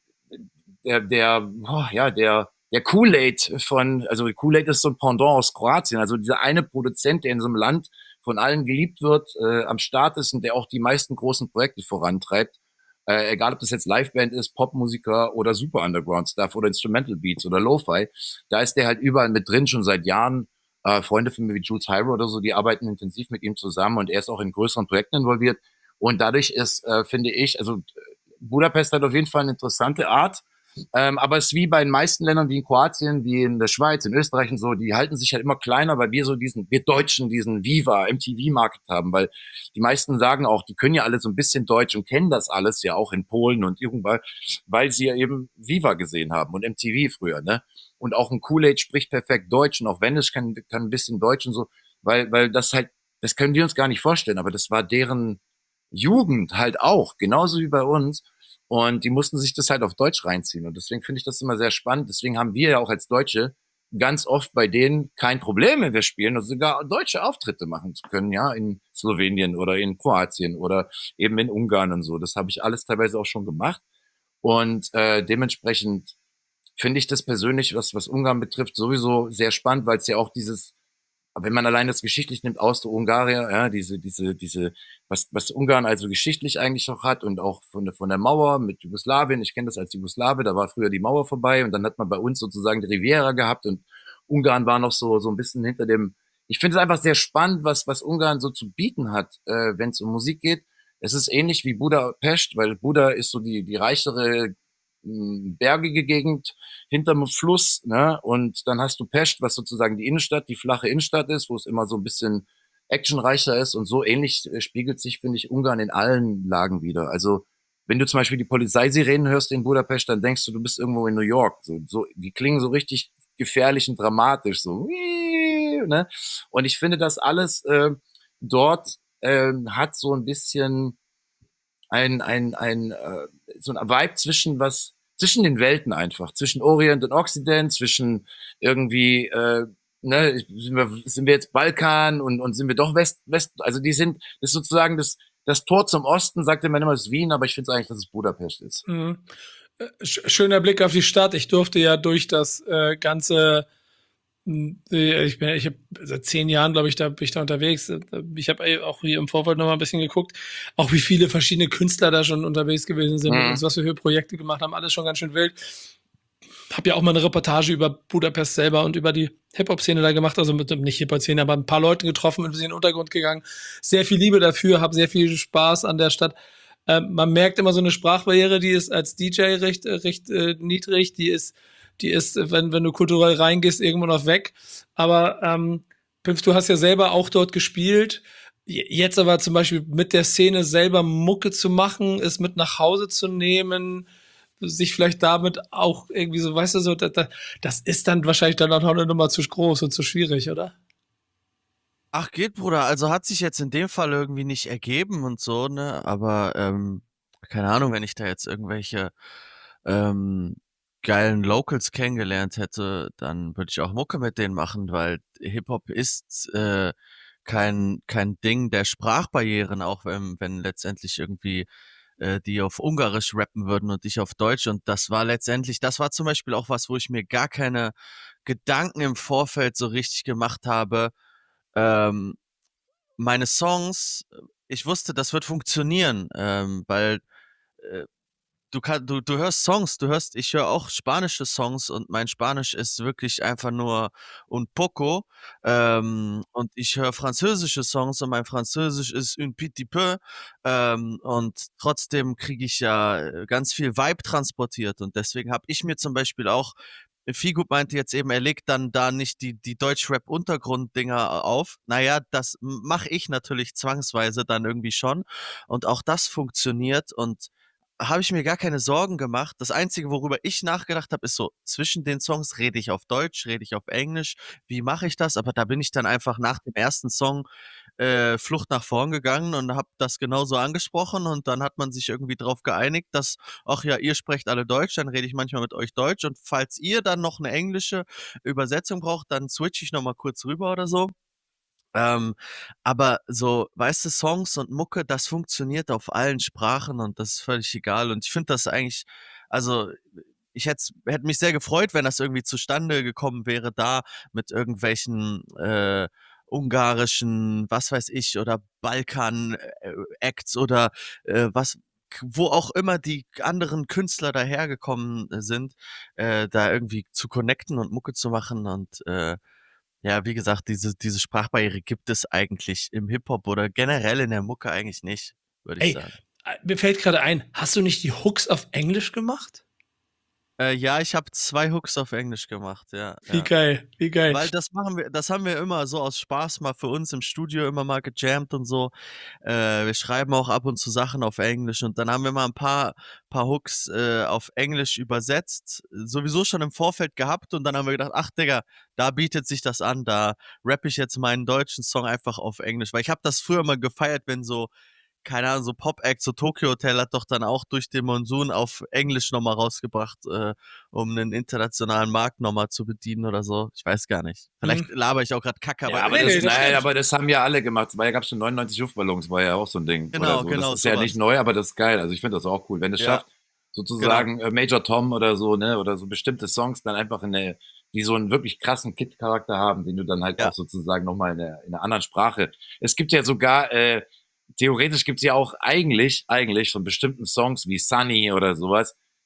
Speaker 3: der der, boah, ja, der der Kool-Aid von also Kool-Aid ist so 'n Pendant aus Kroatien. Also dieser eine Produzent, der in so 'nem Land von allen geliebt wird, äh, am Start ist und der auch die meisten großen Projekte vorantreibt. Äh, egal, ob das jetzt Liveband ist, Popmusiker oder super Underground Stuff oder Instrumental Beats oder Lo-Fi. Da ist der halt überall mit drin, schon seit Jahren. Äh, Freunde von mir wie Jules Hyro oder so, die arbeiten intensiv mit ihm zusammen und er ist auch in größeren Projekten involviert. Und dadurch ist, äh, finde ich also, Budapest hat auf jeden Fall 'ne interessante Art. Ähm, aber es ist wie bei den meisten Ländern wie in Kroatien, wie in der Schweiz, in Österreich und so, die halten sich halt immer kleiner, weil wir so diesen wir Deutschen diesen Viva M T V-Market haben, weil die meisten sagen auch, die können ja alle so 'n bisschen Deutsch und kennen das alles ja auch in Polen und irgendwann, weil sie ja eben Viva gesehen haben und M T V früher, ne? Und auch 'n Kool-Aid spricht perfekt Deutsch und auch Vanish kann kann 'n bisschen Deutsch und so, weil weil das halt das können wir uns gar nicht vorstellen, aber das war deren Jugend halt auch, genauso wie bei uns. Und die mussten sich das halt auf Deutsch reinziehen. Und deswegen finde ich das immer sehr spannend. Deswegen haben wir ja auch als Deutsche ganz oft bei denen kein Problem, wenn wir spielen und sogar deutsche Auftritte machen zu können, ja, in Slowenien oder in Kroatien oder eben in Ungarn und so. Das habe ich alles teilweise auch schon gemacht. Und äh, dementsprechend finde ich das persönlich, was, was Ungarn betrifft, sowieso sehr spannend, weil es ja auch dieses aber wenn man allein das geschichtlich nimmt, Austro-Ungarier, ja, diese, diese, diese, was, was Ungarn also geschichtlich eigentlich noch hat und auch von der, von der Mauer mit Jugoslawien, ich kenne das als Jugoslawe, da war früher die Mauer vorbei und dann hat man bei uns sozusagen die Riviera gehabt und Ungarn war noch so, so ein bisschen hinter dem, ich finde es einfach sehr spannend, was, was Ungarn so zu bieten hat, äh, wenn es um Musik geht. Es ist ähnlich wie Budapest, weil Buda ist so die, die reichere, mh, bergige Gegend hinterm Fluss, ne? Und dann hast du Pest, was sozusagen die Innenstadt, die flache Innenstadt ist, wo es immer so ein bisschen actionreicher ist. Und so ähnlich äh, spiegelt sich, finde ich, Ungarn in allen Lagen wieder. Also, wenn du zum Beispiel die Polizeisirenen hörst in Budapest, dann denkst du, du bist irgendwo in New York. So, so, die klingen so richtig gefährlich und dramatisch, so, ne? Und ich finde, das alles äh, dort äh, hat so ein bisschen ein, ein, ein, äh, so ein Vibe zwischen was, zwischen den Welten einfach, zwischen Orient und Occident, zwischen irgendwie, äh, ne, sind wir, sind wir jetzt Balkan und, und sind wir doch West, West, also die sind, das ist sozusagen das, das Tor zum Osten, sagt man immer, es ist Wien, aber ich finde es eigentlich, dass es Budapest ist.
Speaker 2: Mhm. Äh, sch- Schöner Blick auf die Stadt. Ich durfte ja durch das äh, ganze Hm, äh, Ich bin, ich habe seit zehn Jahren, glaube ich, da bin ich da unterwegs. Ich habe auch hier im Vorfeld noch mal ein bisschen geguckt, auch wie viele verschiedene Künstler da schon unterwegs gewesen sind und
Speaker 3: Mhm.
Speaker 2: was wir für Projekte gemacht haben. Alles schon ganz schön wild. Habe ja auch mal eine Reportage über Budapest selber und über die Hip-Hop-Szene da gemacht, also mit dem nicht Hip-Hop-Szene, aber ein paar Leute getroffen, ein bisschen in den Untergrund gegangen. Sehr viel Liebe dafür, habe sehr viel Spaß an der Stadt. Ähm, man merkt immer so eine Sprachbarriere, die ist als D J recht, äh, recht äh, niedrig, die ist, die ist, äh, wenn, wenn du kulturell reingehst, irgendwo noch weg. Aber ähm, Pimps, du hast ja selber auch dort gespielt. J- Jetzt aber zum Beispiel mit der Szene selber Mucke zu machen, es mit nach Hause zu nehmen, sich vielleicht damit auch irgendwie so, weißt du, so, da, da, das ist dann wahrscheinlich dann auch noch eine Nummer zu groß und zu schwierig, oder?
Speaker 1: Ach, geht, Bruder. Also hat sich jetzt in dem Fall irgendwie nicht ergeben und so, ne? Aber ähm, keine Ahnung, wenn ich da jetzt irgendwelche ähm, geilen Locals kennengelernt hätte, dann würde ich auch Mucke mit denen machen, weil Hip-Hop ist äh, kein, kein Ding der Sprachbarrieren, auch wenn, wenn letztendlich irgendwie äh, die auf Ungarisch rappen würden und ich auf Deutsch. Und das war letztendlich, das war zum Beispiel auch was, wo ich mir gar keine Gedanken im Vorfeld so richtig gemacht habe. Ähm, Meine Songs, äh, ich wusste, das wird funktionieren, ähm, weil äh, du kann, du, du hörst Songs, du hörst, ich höre auch spanische Songs und mein Spanisch ist wirklich einfach nur un poco. Ähm, und ich höre französische Songs und mein Französisch ist un petit peu. Ähm, und trotzdem kriege ich ja äh, ganz viel Vibe transportiert. Und deswegen habe ich mir zum Beispiel auch, Figut meinte jetzt eben, er legt dann da nicht die, die Deutschrap-Untergrund-Dinger auf. Naja, das mache ich natürlich zwangsweise dann irgendwie schon. Und auch das funktioniert und habe ich mir gar keine Sorgen gemacht. Das Einzige, worüber ich nachgedacht habe, ist so, zwischen den Songs rede ich auf Deutsch, rede ich auf Englisch, wie mache ich das? Aber da bin ich dann einfach nach dem ersten Song äh, Flucht nach vorn gegangen und habe das genauso angesprochen und dann hat man sich irgendwie drauf geeinigt, dass, ach ja, ihr sprecht alle Deutsch, dann rede ich manchmal mit euch Deutsch und falls ihr dann noch eine englische Übersetzung braucht, dann switche ich noch mal kurz rüber oder so. Ähm, aber so, weißt du, Songs und Mucke, das funktioniert auf allen Sprachen und das ist völlig egal. Und ich finde das eigentlich, also ich hätte hätte mich sehr gefreut, wenn das irgendwie zustande gekommen wäre, da mit irgendwelchen äh, ungarischen, was weiß ich, oder Balkan-Acts oder äh, was, wo auch immer die anderen Künstler dahergekommen sind, äh, da irgendwie zu connecten und Mucke zu machen und äh, ja, wie gesagt, diese diese Sprachbarriere gibt es eigentlich im Hip-Hop oder generell in der Mucke eigentlich nicht, würde ich
Speaker 2: Ey,
Speaker 1: sagen.
Speaker 2: äh, mir fällt gerade ein, hast du nicht die Hooks auf Englisch gemacht?
Speaker 1: Äh, ja, ich habe zwei Hooks auf Englisch gemacht, ja,
Speaker 2: Wie
Speaker 1: ja.
Speaker 2: geil, wie geil.
Speaker 1: Weil das machen wir das haben wir immer so aus Spaß mal für uns im Studio immer mal gejammt und so. Äh, wir schreiben auch ab und zu Sachen auf Englisch und dann haben wir mal ein paar paar Hooks, äh, auf Englisch übersetzt, sowieso schon im Vorfeld gehabt und dann haben wir gedacht: „Ach Digga, da bietet sich das an, da rappe ich jetzt meinen deutschen Song einfach auf Englisch.“ Weil ich habe das früher mal gefeiert, wenn so, keine Ahnung, so Pop-Acts, so Tokyo Hotel hat doch dann auch „Durch den Monsun“ auf Englisch noch mal rausgebracht, äh, um 'nen internationalen Markt noch mal zu bedienen oder so. Ich weiß gar nicht.
Speaker 2: Hm.
Speaker 1: Vielleicht labere ich auch grad Kacke,
Speaker 3: Ja,
Speaker 1: aber
Speaker 3: aber
Speaker 2: Nee,
Speaker 3: das,
Speaker 2: nee, das
Speaker 3: nein,
Speaker 2: stimmt.
Speaker 3: aber das haben ja alle gemacht. Es war ja, gab schon neunundneunzig Luftballons, war ja auch so ein Ding oder
Speaker 1: genau,
Speaker 3: so. Das
Speaker 1: genau,
Speaker 3: ist
Speaker 1: so
Speaker 3: ja nicht
Speaker 1: was.
Speaker 3: neu, aber das ist geil. Also ich finde das auch cool, wenn es
Speaker 1: Ja,
Speaker 3: schafft,
Speaker 1: genau.
Speaker 3: sozusagen äh, Major Tom oder so, ne, oder so bestimmte Songs dann einfach in eine, die so einen wirklich krassen Kid-Charakter haben, den du dann halt
Speaker 1: Ja.
Speaker 3: auch sozusagen nochmal in der, in einer anderen Sprache. Es gibt ja sogar, äh, theoretisch gibt es ja auch eigentlich, eigentlich von bestimmten Songs wie Sunny oder sowas,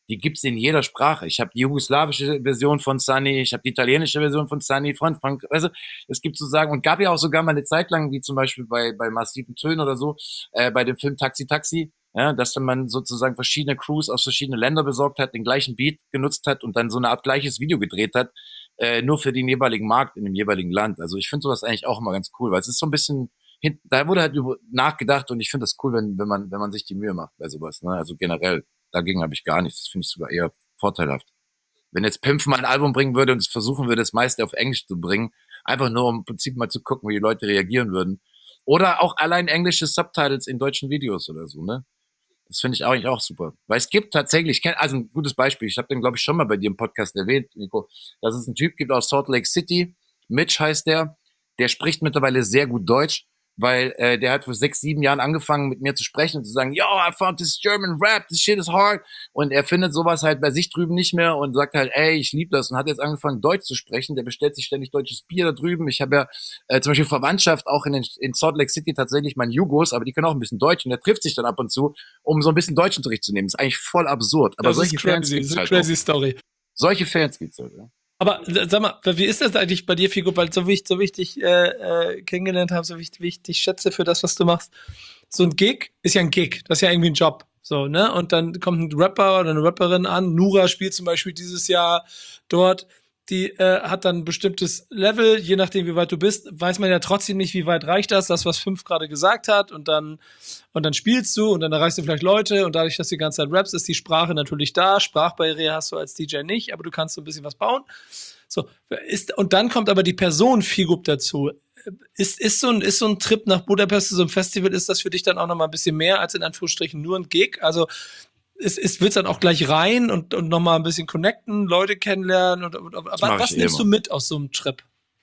Speaker 3: die gibt's in jeder Sprache. Ich habe die jugoslawische Version von Sunny, ich habe die italienische Version von Sunny, von Frank, also es gibt sozusagen, und gab ja auch sogar mal eine Zeit lang, wie zum Beispiel bei, bei Massiven Tönen oder so, äh, bei dem Film Taxi Taxi, ja, dass wenn man sozusagen verschiedene Crews aus verschiedenen Ländern besorgt hat, den gleichen Beat genutzt hat und dann so eine Art gleiches Video gedreht hat, äh, nur für den jeweiligen Markt in dem jeweiligen Land. Also ich finde sowas eigentlich auch immer ganz cool, weil es ist so ein bisschen, hin, da wurde halt über, nachgedacht und ich finde das cool, wenn, wenn man, wenn man sich die Mühe macht bei sowas, ne? Also generell, dagegen habe ich gar nichts. Das finde ich sogar eher vorteilhaft. Wenn jetzt Pimpf mal ein Album bringen würde und es versuchen würde, das meiste auf Englisch zu bringen, einfach nur um im Prinzip mal zu gucken, wie die Leute reagieren würden. Oder auch allein englische Subtitles in deutschen Videos oder so, ne? Das finde ich eigentlich auch super. Weil es gibt tatsächlich, ich kenn, also ein gutes Beispiel, ich habe den, glaube ich, schon mal bei dir im Podcast erwähnt, Nico, dass es einen Typ gibt aus Salt Lake City, Mitch heißt der, der spricht mittlerweile sehr gut Deutsch, weil äh, der hat vor sechs, sieben Jahren angefangen, mit mir zu sprechen und zu sagen, yo, I found this German rap, this shit is hard. Und er findet sowas halt bei sich drüben nicht mehr und sagt halt, ey, ich liebe das, und hat jetzt angefangen, Deutsch zu sprechen. Der bestellt sich ständig deutsches Bier da drüben. Ich habe ja äh, zum Beispiel Verwandtschaft auch in, den, in Salt Lake City tatsächlich, mein Jugos, aber die können auch ein bisschen Deutsch und der trifft sich dann ab und zu, um so ein bisschen Deutschunterricht zu nehmen. Das ist eigentlich voll absurd. Aber
Speaker 2: Das
Speaker 3: solche
Speaker 2: ist
Speaker 3: Fans
Speaker 2: crazy, das
Speaker 3: gibt's
Speaker 2: ist eine
Speaker 3: halt
Speaker 2: crazy
Speaker 3: auch.
Speaker 2: Story.
Speaker 3: Solche Fans gibt's halt, ja.
Speaker 2: Aber äh, sag mal, wie ist das eigentlich bei dir, Figo? Weil so wie ich, so wie ich dich äh, äh, kennengelernt habe, so wie ich, wie ich dich schätze für das, was du machst, so ein Gig ist ja ein Gig, das ist ja irgendwie ein Job. So, ne? Und dann kommt ein Rapper oder eine Rapperin an. Nura spielt zum Beispiel dieses Jahr dort. Die äh, hat dann ein bestimmtes Level, je nachdem, wie weit du bist, weiß man ja trotzdem nicht, wie weit reicht das, das, was Fünf gerade gesagt hat, und dann, und dann spielst du und dann erreichst du vielleicht Leute, und dadurch, dass du die ganze Zeit rappst, ist die Sprache natürlich da. Sprachbarriere hast du als D J nicht, aber du kannst so ein bisschen was bauen. So, ist, und dann kommt aber die Person Figup dazu. Ist, ist, so ein, ist so ein Trip nach Budapest zu so einem Festival, ist das für dich dann auch noch mal ein bisschen mehr als in Anführungsstrichen nur ein Gig? Also ist, ist, willst du dann auch gleich rein und, und noch mal ein bisschen connecten, Leute kennenlernen? Und, und, was
Speaker 3: mach
Speaker 2: was
Speaker 3: ich
Speaker 2: nimmst
Speaker 3: immer.
Speaker 2: du mit aus so einem Trip?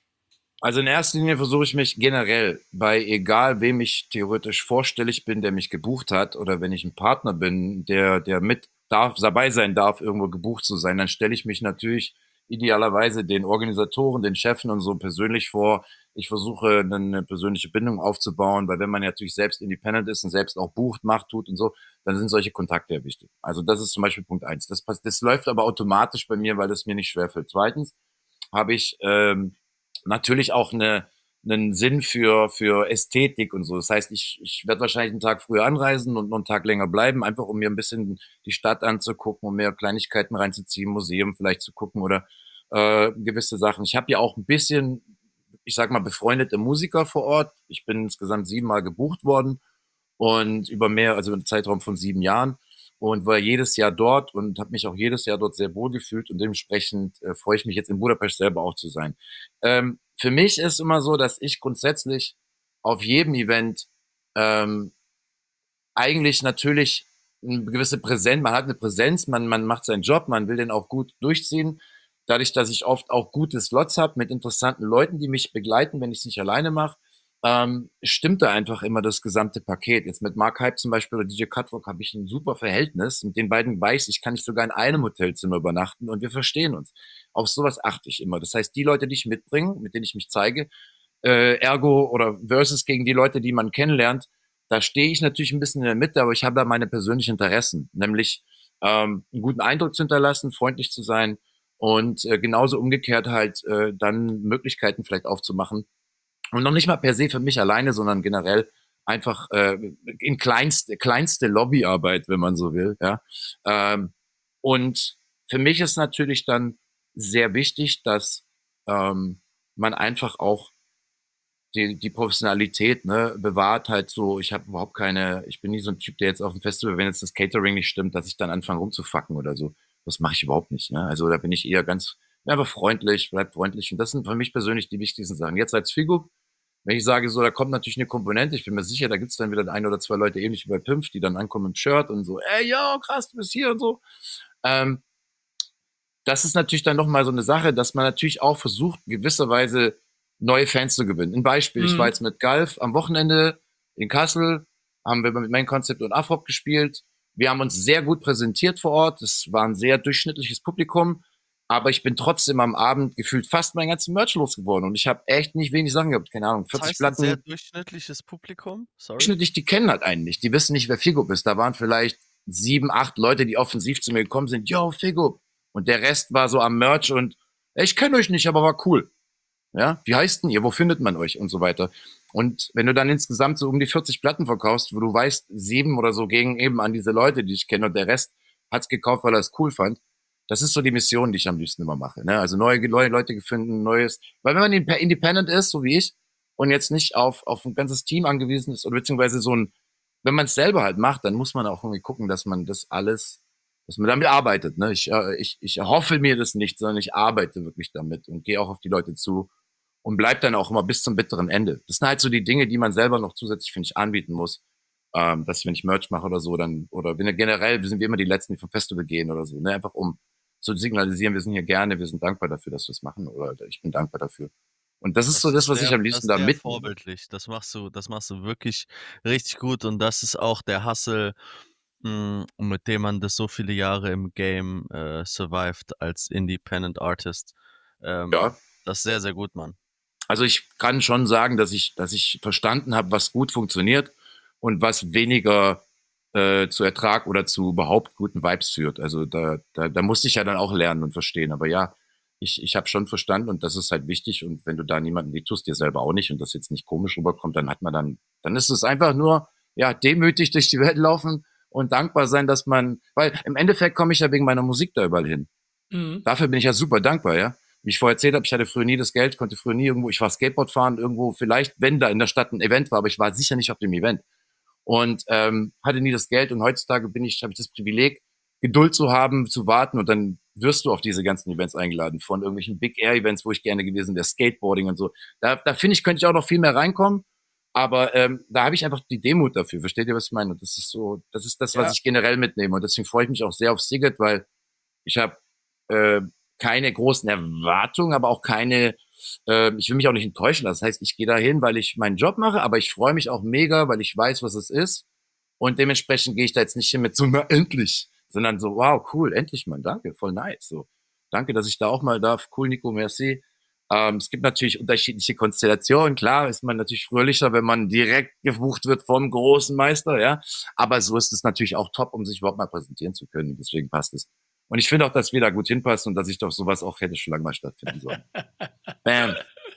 Speaker 3: Also in erster Linie versuche ich mich generell bei egal wem ich theoretisch vorstellig bin, der mich gebucht hat, oder wenn ich ein Partner bin, der, der mit darf, dabei sein darf, irgendwo gebucht zu sein, dann stelle ich mich natürlich idealerweise den Organisatoren, den Chefen und so persönlich vor. Ich versuche eine persönliche Bindung aufzubauen, weil wenn man natürlich selbst independent ist und selbst auch bucht, macht, tut und so, dann sind solche Kontakte ja wichtig. Also das ist zum Beispiel Punkt eins. Das, das läuft aber automatisch bei mir, weil das mir nicht schwerfällt. Zweitens habe ich ähm, natürlich auch eine, einen Sinn für, für Ästhetik und so. Das heißt, ich, ich werde wahrscheinlich einen Tag früher anreisen und noch einen Tag länger bleiben, einfach um mir ein bisschen die Stadt anzugucken, um mir Kleinigkeiten reinzuziehen, Museum vielleicht zu gucken oder äh, gewisse Sachen. Ich habe ja auch ein bisschen, ich sag mal, befreundete Musiker vor Ort. Ich bin insgesamt siebenmal gebucht worden und über mehr, also einen Zeitraum von sieben Jahren, und war jedes Jahr dort und habe mich auch jedes Jahr dort sehr wohl gefühlt, und dementsprechend äh, freue ich mich jetzt in Budapest selber auch zu sein. Ähm, für mich ist immer so, dass ich grundsätzlich auf jedem Event ähm, eigentlich natürlich eine gewisse Präsenz, man hat eine Präsenz, man, man macht seinen Job, man will den auch gut durchziehen. Dadurch, dass ich oft auch gute Slots habe mit interessanten Leuten, die mich begleiten, wenn ich es nicht alleine mache, ähm, stimmt da einfach immer das gesamte Paket. Jetzt mit Mark Hype zum Beispiel oder D J Cutrock habe ich ein super Verhältnis. Mit den beiden weiß ich, kann ich sogar in einem Hotelzimmer übernachten und wir verstehen uns. Auf sowas achte ich immer. Das heißt, die Leute, die ich mitbringe, mit denen ich mich zeige, äh, ergo oder versus gegen die Leute, die man kennenlernt, da stehe ich natürlich ein bisschen in der Mitte, aber ich habe da meine persönlichen Interessen, nämlich ähm, einen guten Eindruck zu hinterlassen, freundlich zu sein und äh, genauso umgekehrt halt äh, dann Möglichkeiten vielleicht aufzumachen. Und noch nicht mal per se für mich alleine, sondern generell einfach äh, in kleinste, kleinste Lobbyarbeit, wenn man so will. Ja? Ähm, und für mich ist natürlich dann sehr wichtig, dass ähm, man einfach auch die, die Professionalität ne, bewahrt halt so. Ich habe überhaupt keine, ich bin nie so ein Typ, der jetzt auf dem Festival, wenn jetzt das Catering nicht stimmt, dass ich dann anfange rumzufacken oder so. Das mache ich überhaupt nicht. Ne? Also da bin ich eher ganz, einfach freundlich, bleib freundlich. Und das sind für mich persönlich die wichtigsten Sachen. Jetzt als Figo, wenn ich sage so, da kommt natürlich eine Komponente, ich bin mir sicher, da gibt's dann wieder ein oder zwei Leute, ähnlich wie bei Pimpf, die dann ankommen im Shirt und so, ey, yo, krass, du bist hier und so. Ähm, das ist natürlich dann nochmal so eine Sache, dass man natürlich auch versucht, gewisserweise neue Fans zu gewinnen. Ein Beispiel, ich war
Speaker 2: Mhm.
Speaker 3: jetzt mit Galf am Wochenende in Kassel, haben wir mit Main Concept und Afrop gespielt. Wir haben uns sehr gut präsentiert vor Ort. Es war ein sehr durchschnittliches Publikum. Aber ich bin trotzdem am Abend gefühlt fast meinen ganzen Merch losgeworden. Und ich habe echt nicht wenig Sachen gehabt. Keine Ahnung,
Speaker 1: Was
Speaker 3: vierzig
Speaker 1: heißt ein sehr
Speaker 3: Platten.
Speaker 1: durchschnittliches Publikum? Sorry.
Speaker 3: Durchschnittlich, die kennen halt einen nicht. Die wissen nicht, wer Figo ist. Da waren vielleicht sieben, acht Leute, die offensiv zu mir gekommen sind. Yo, Figo. Und der Rest war so am Merch und ich kenne euch nicht, aber war cool. Ja, wie heißt denn ihr? Wo findet man euch? Und so weiter. Und wenn du dann insgesamt so um die vierzig Platten verkaufst, wo du weißt, sieben oder so gegen eben an diese Leute, die ich kenne, und der Rest hat's gekauft, weil er es cool fand. Das ist so die Mission, die ich am liebsten immer mache. Ne? Also neue, neue Leute finden, neues. Weil wenn man independent ist, so wie ich, und jetzt nicht auf, auf ein ganzes Team angewiesen ist, oder beziehungsweise so ein, wenn man es selber halt macht, dann muss man auch irgendwie gucken, dass man das alles, dass man damit arbeitet. Ne? Ich, äh, ich, ich hoffe mir das nicht, sondern ich arbeite wirklich damit und gehe auch auf die Leute zu und bleib dann auch immer bis zum bitteren Ende. Das sind halt so die Dinge, die man selber noch zusätzlich, finde ich, anbieten muss. Ähm, dass ich, wenn ich Merch mache oder so, dann, oder wenn generell, wir sind wie immer die Letzten, die vom Festival gehen oder so, ne? Einfach um zu signalisieren, wir sind hier gerne, wir sind dankbar dafür, dass wir es machen, oder ich bin dankbar dafür. Und das ist
Speaker 1: Das
Speaker 3: so das,
Speaker 1: ist
Speaker 3: was ich
Speaker 1: sehr
Speaker 3: am
Speaker 1: das
Speaker 3: liebsten
Speaker 1: ist
Speaker 3: da
Speaker 1: sehr
Speaker 3: mitnehme.
Speaker 1: vorbildlich. Das machst du das machst du wirklich richtig gut und das ist auch der Hustle, hm, mit dem man das so viele Jahre im Game, äh, survived als Independent Artist. Ähm,
Speaker 3: Ja,
Speaker 1: das ist sehr, sehr gut, Mann.
Speaker 3: also ich kann schon sagen, dass ich, dass ich verstanden habe, was gut funktioniert und was weniger äh, zu Ertrag oder zu überhaupt guten Vibes führt. Also da, da, da musste ich ja dann auch lernen und verstehen. Aber ja, ich, ich habe schon verstanden und das ist halt wichtig. Und wenn du da niemanden wie tust, dir selber auch nicht und das jetzt nicht komisch rüberkommt, dann hat man dann, dann ist es einfach nur, ja, demütig durch die Welt laufen und dankbar sein, dass man, weil im Endeffekt komme ich ja wegen meiner Musik da überall hin.
Speaker 2: Mhm.
Speaker 3: Dafür bin ich ja super dankbar, ja. Wie ich vorher erzählt habe, ich hatte früher nie das Geld, konnte früher nie irgendwo, ich war Skateboard fahren, irgendwo vielleicht, wenn da in der Stadt ein Event war, aber ich war sicher nicht auf dem Event. Und ähm, hatte nie das Geld und heutzutage bin ich, habe ich das Privileg, Geduld zu haben, zu warten und dann wirst du auf diese ganzen Events eingeladen, von irgendwelchen Big Air Events, wo ich gerne gewesen wäre, Skateboarding und so. Da, da finde ich, könnte ich auch noch viel mehr reinkommen, aber ähm, da habe ich einfach die Demut dafür. Versteht ihr, was ich meine? Und das ist so, das ist das, was
Speaker 2: Ja.
Speaker 3: ich generell mitnehme und deswegen freue ich mich auch sehr auf Siget, weil ich habe äh, keine großen Erwartungen, aber auch keine, äh, ich will mich auch nicht enttäuschen lassen. Das heißt, ich gehe da hin, weil ich meinen Job mache, aber ich freue mich auch mega, weil ich weiß, was es ist. Und dementsprechend gehe ich da jetzt nicht hin mit so, na, endlich, sondern so, wow, cool, endlich, Mann, danke, voll nice. So, danke, dass ich da auch mal darf. Cool, Nico, merci. Ähm, es gibt natürlich unterschiedliche Konstellationen. Klar ist man natürlich fröhlicher, wenn man direkt gebucht wird vom großen Meister, ja. Aber so ist es natürlich auch top, um sich überhaupt mal präsentieren zu können. Deswegen passt es. Und ich finde auch, dass wir da gut hinpassen und dass ich doch sowas auch hätte schon lange mal stattfinden sollen. Bam.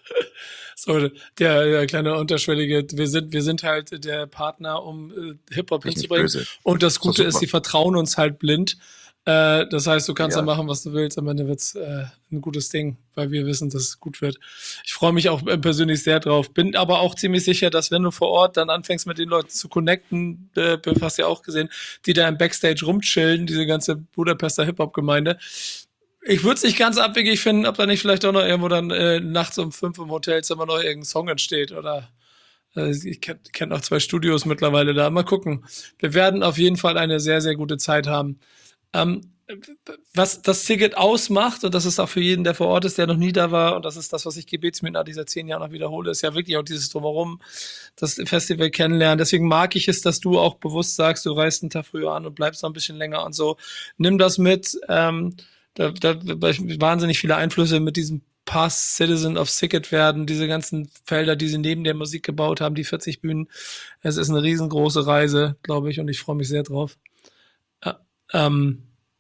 Speaker 2: So, der, der kleine unterschwellige, wir sind, wir sind halt der Partner, um äh, Hip-Hop
Speaker 3: Das ist nicht
Speaker 2: hinzubringen.
Speaker 3: böse.
Speaker 2: Und das
Speaker 3: Ist doch
Speaker 2: Gute ist,
Speaker 3: super.
Speaker 2: die vertrauen uns halt blind. Äh, das heißt, du kannst ja
Speaker 3: Ja.
Speaker 2: machen, was du willst. Am Ende wird's äh, ein gutes Ding, weil wir wissen, dass es gut wird. Ich freue mich auch äh, persönlich sehr drauf. Bin aber auch ziemlich sicher, dass wenn du vor Ort dann anfängst, mit den Leuten zu connecten, äh, hast du ja auch gesehen, die da im Backstage rumchillen, diese ganze Budapester Hip-Hop-Gemeinde. Ich würde es nicht ganz abwegig finden, ob da nicht vielleicht auch noch irgendwo dann äh, nachts um fünf im Hotelzimmer noch irgendein Song entsteht oder äh, ich kenne kenn auch zwei Studios mittlerweile da. Mal gucken. Wir werden auf jeden Fall eine sehr, sehr gute Zeit haben. Ähm, was das Ticket ausmacht, und das ist auch für jeden, der vor Ort ist, der noch nie da war, und das ist das, was ich gebetsmühlen nach dieser zehn Jahren noch wiederhole, ist ja wirklich auch dieses Drumherum, das Festival kennenlernen. Deswegen mag ich es, dass du auch bewusst sagst, du reist einen Tag früher an und bleibst noch ein bisschen länger und so. Nimm das mit. Ähm, da, da wahnsinnig viele Einflüsse mit diesem Past Citizen of Sicket werden, diese ganzen Felder, die sie neben der Musik gebaut haben, die vierzig Bühnen. Es ist eine riesengroße Reise, glaube ich, und ich freue mich sehr drauf. Äh, ähm,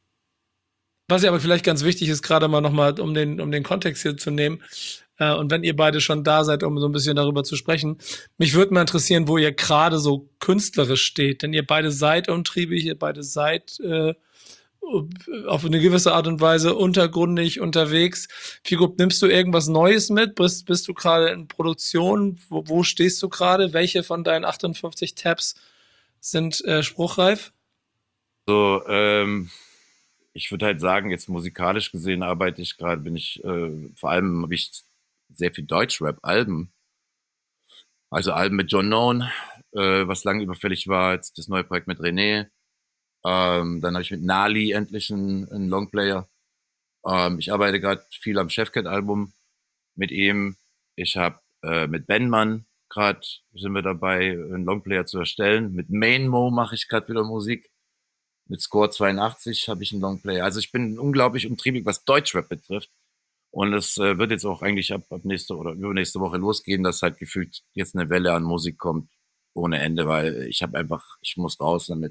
Speaker 2: was ja aber vielleicht ganz wichtig ist, gerade mal nochmal, um den, um den Kontext hier zu nehmen, äh, und wenn ihr beide schon da seid, um so ein bisschen darüber zu sprechen, mich würde mal interessieren, wo ihr gerade so künstlerisch steht, denn ihr beide seid umtriebig, ihr beide seid äh, auf eine gewisse Art und Weise untergründig unterwegs. Figo, nimmst du irgendwas Neues mit? Bist, bist du gerade in Produktion? Wo, wo stehst du gerade? Welche von deinen achtundfünfzig Tabs sind äh, spruchreif?
Speaker 3: So, ähm, ich würde halt sagen, jetzt musikalisch gesehen arbeite ich gerade, bin ich, äh, vor allem habe ich sehr viel Deutschrap-Alben. Also Alben mit John Known, äh, was lange überfällig war, jetzt das neue Projekt mit René. Ähm, dann habe ich mit Nali endlich einen, einen Longplayer. Ähm, ich arbeite gerade viel am Chefcat-Album mit ihm. Ich habe äh, mit Benman gerade sind wir dabei, einen Longplayer zu erstellen. Mit Mainmo mache ich gerade wieder Musik. Mit Score zweiundachtzig habe ich einen Longplayer. Also ich bin unglaublich umtriebig, was Deutschrap betrifft. Und es äh, wird jetzt auch eigentlich ab, ab nächste oder übernächste Woche losgehen, dass halt gefühlt jetzt eine Welle an Musik kommt ohne Ende, weil ich habe einfach, ich muss raus damit.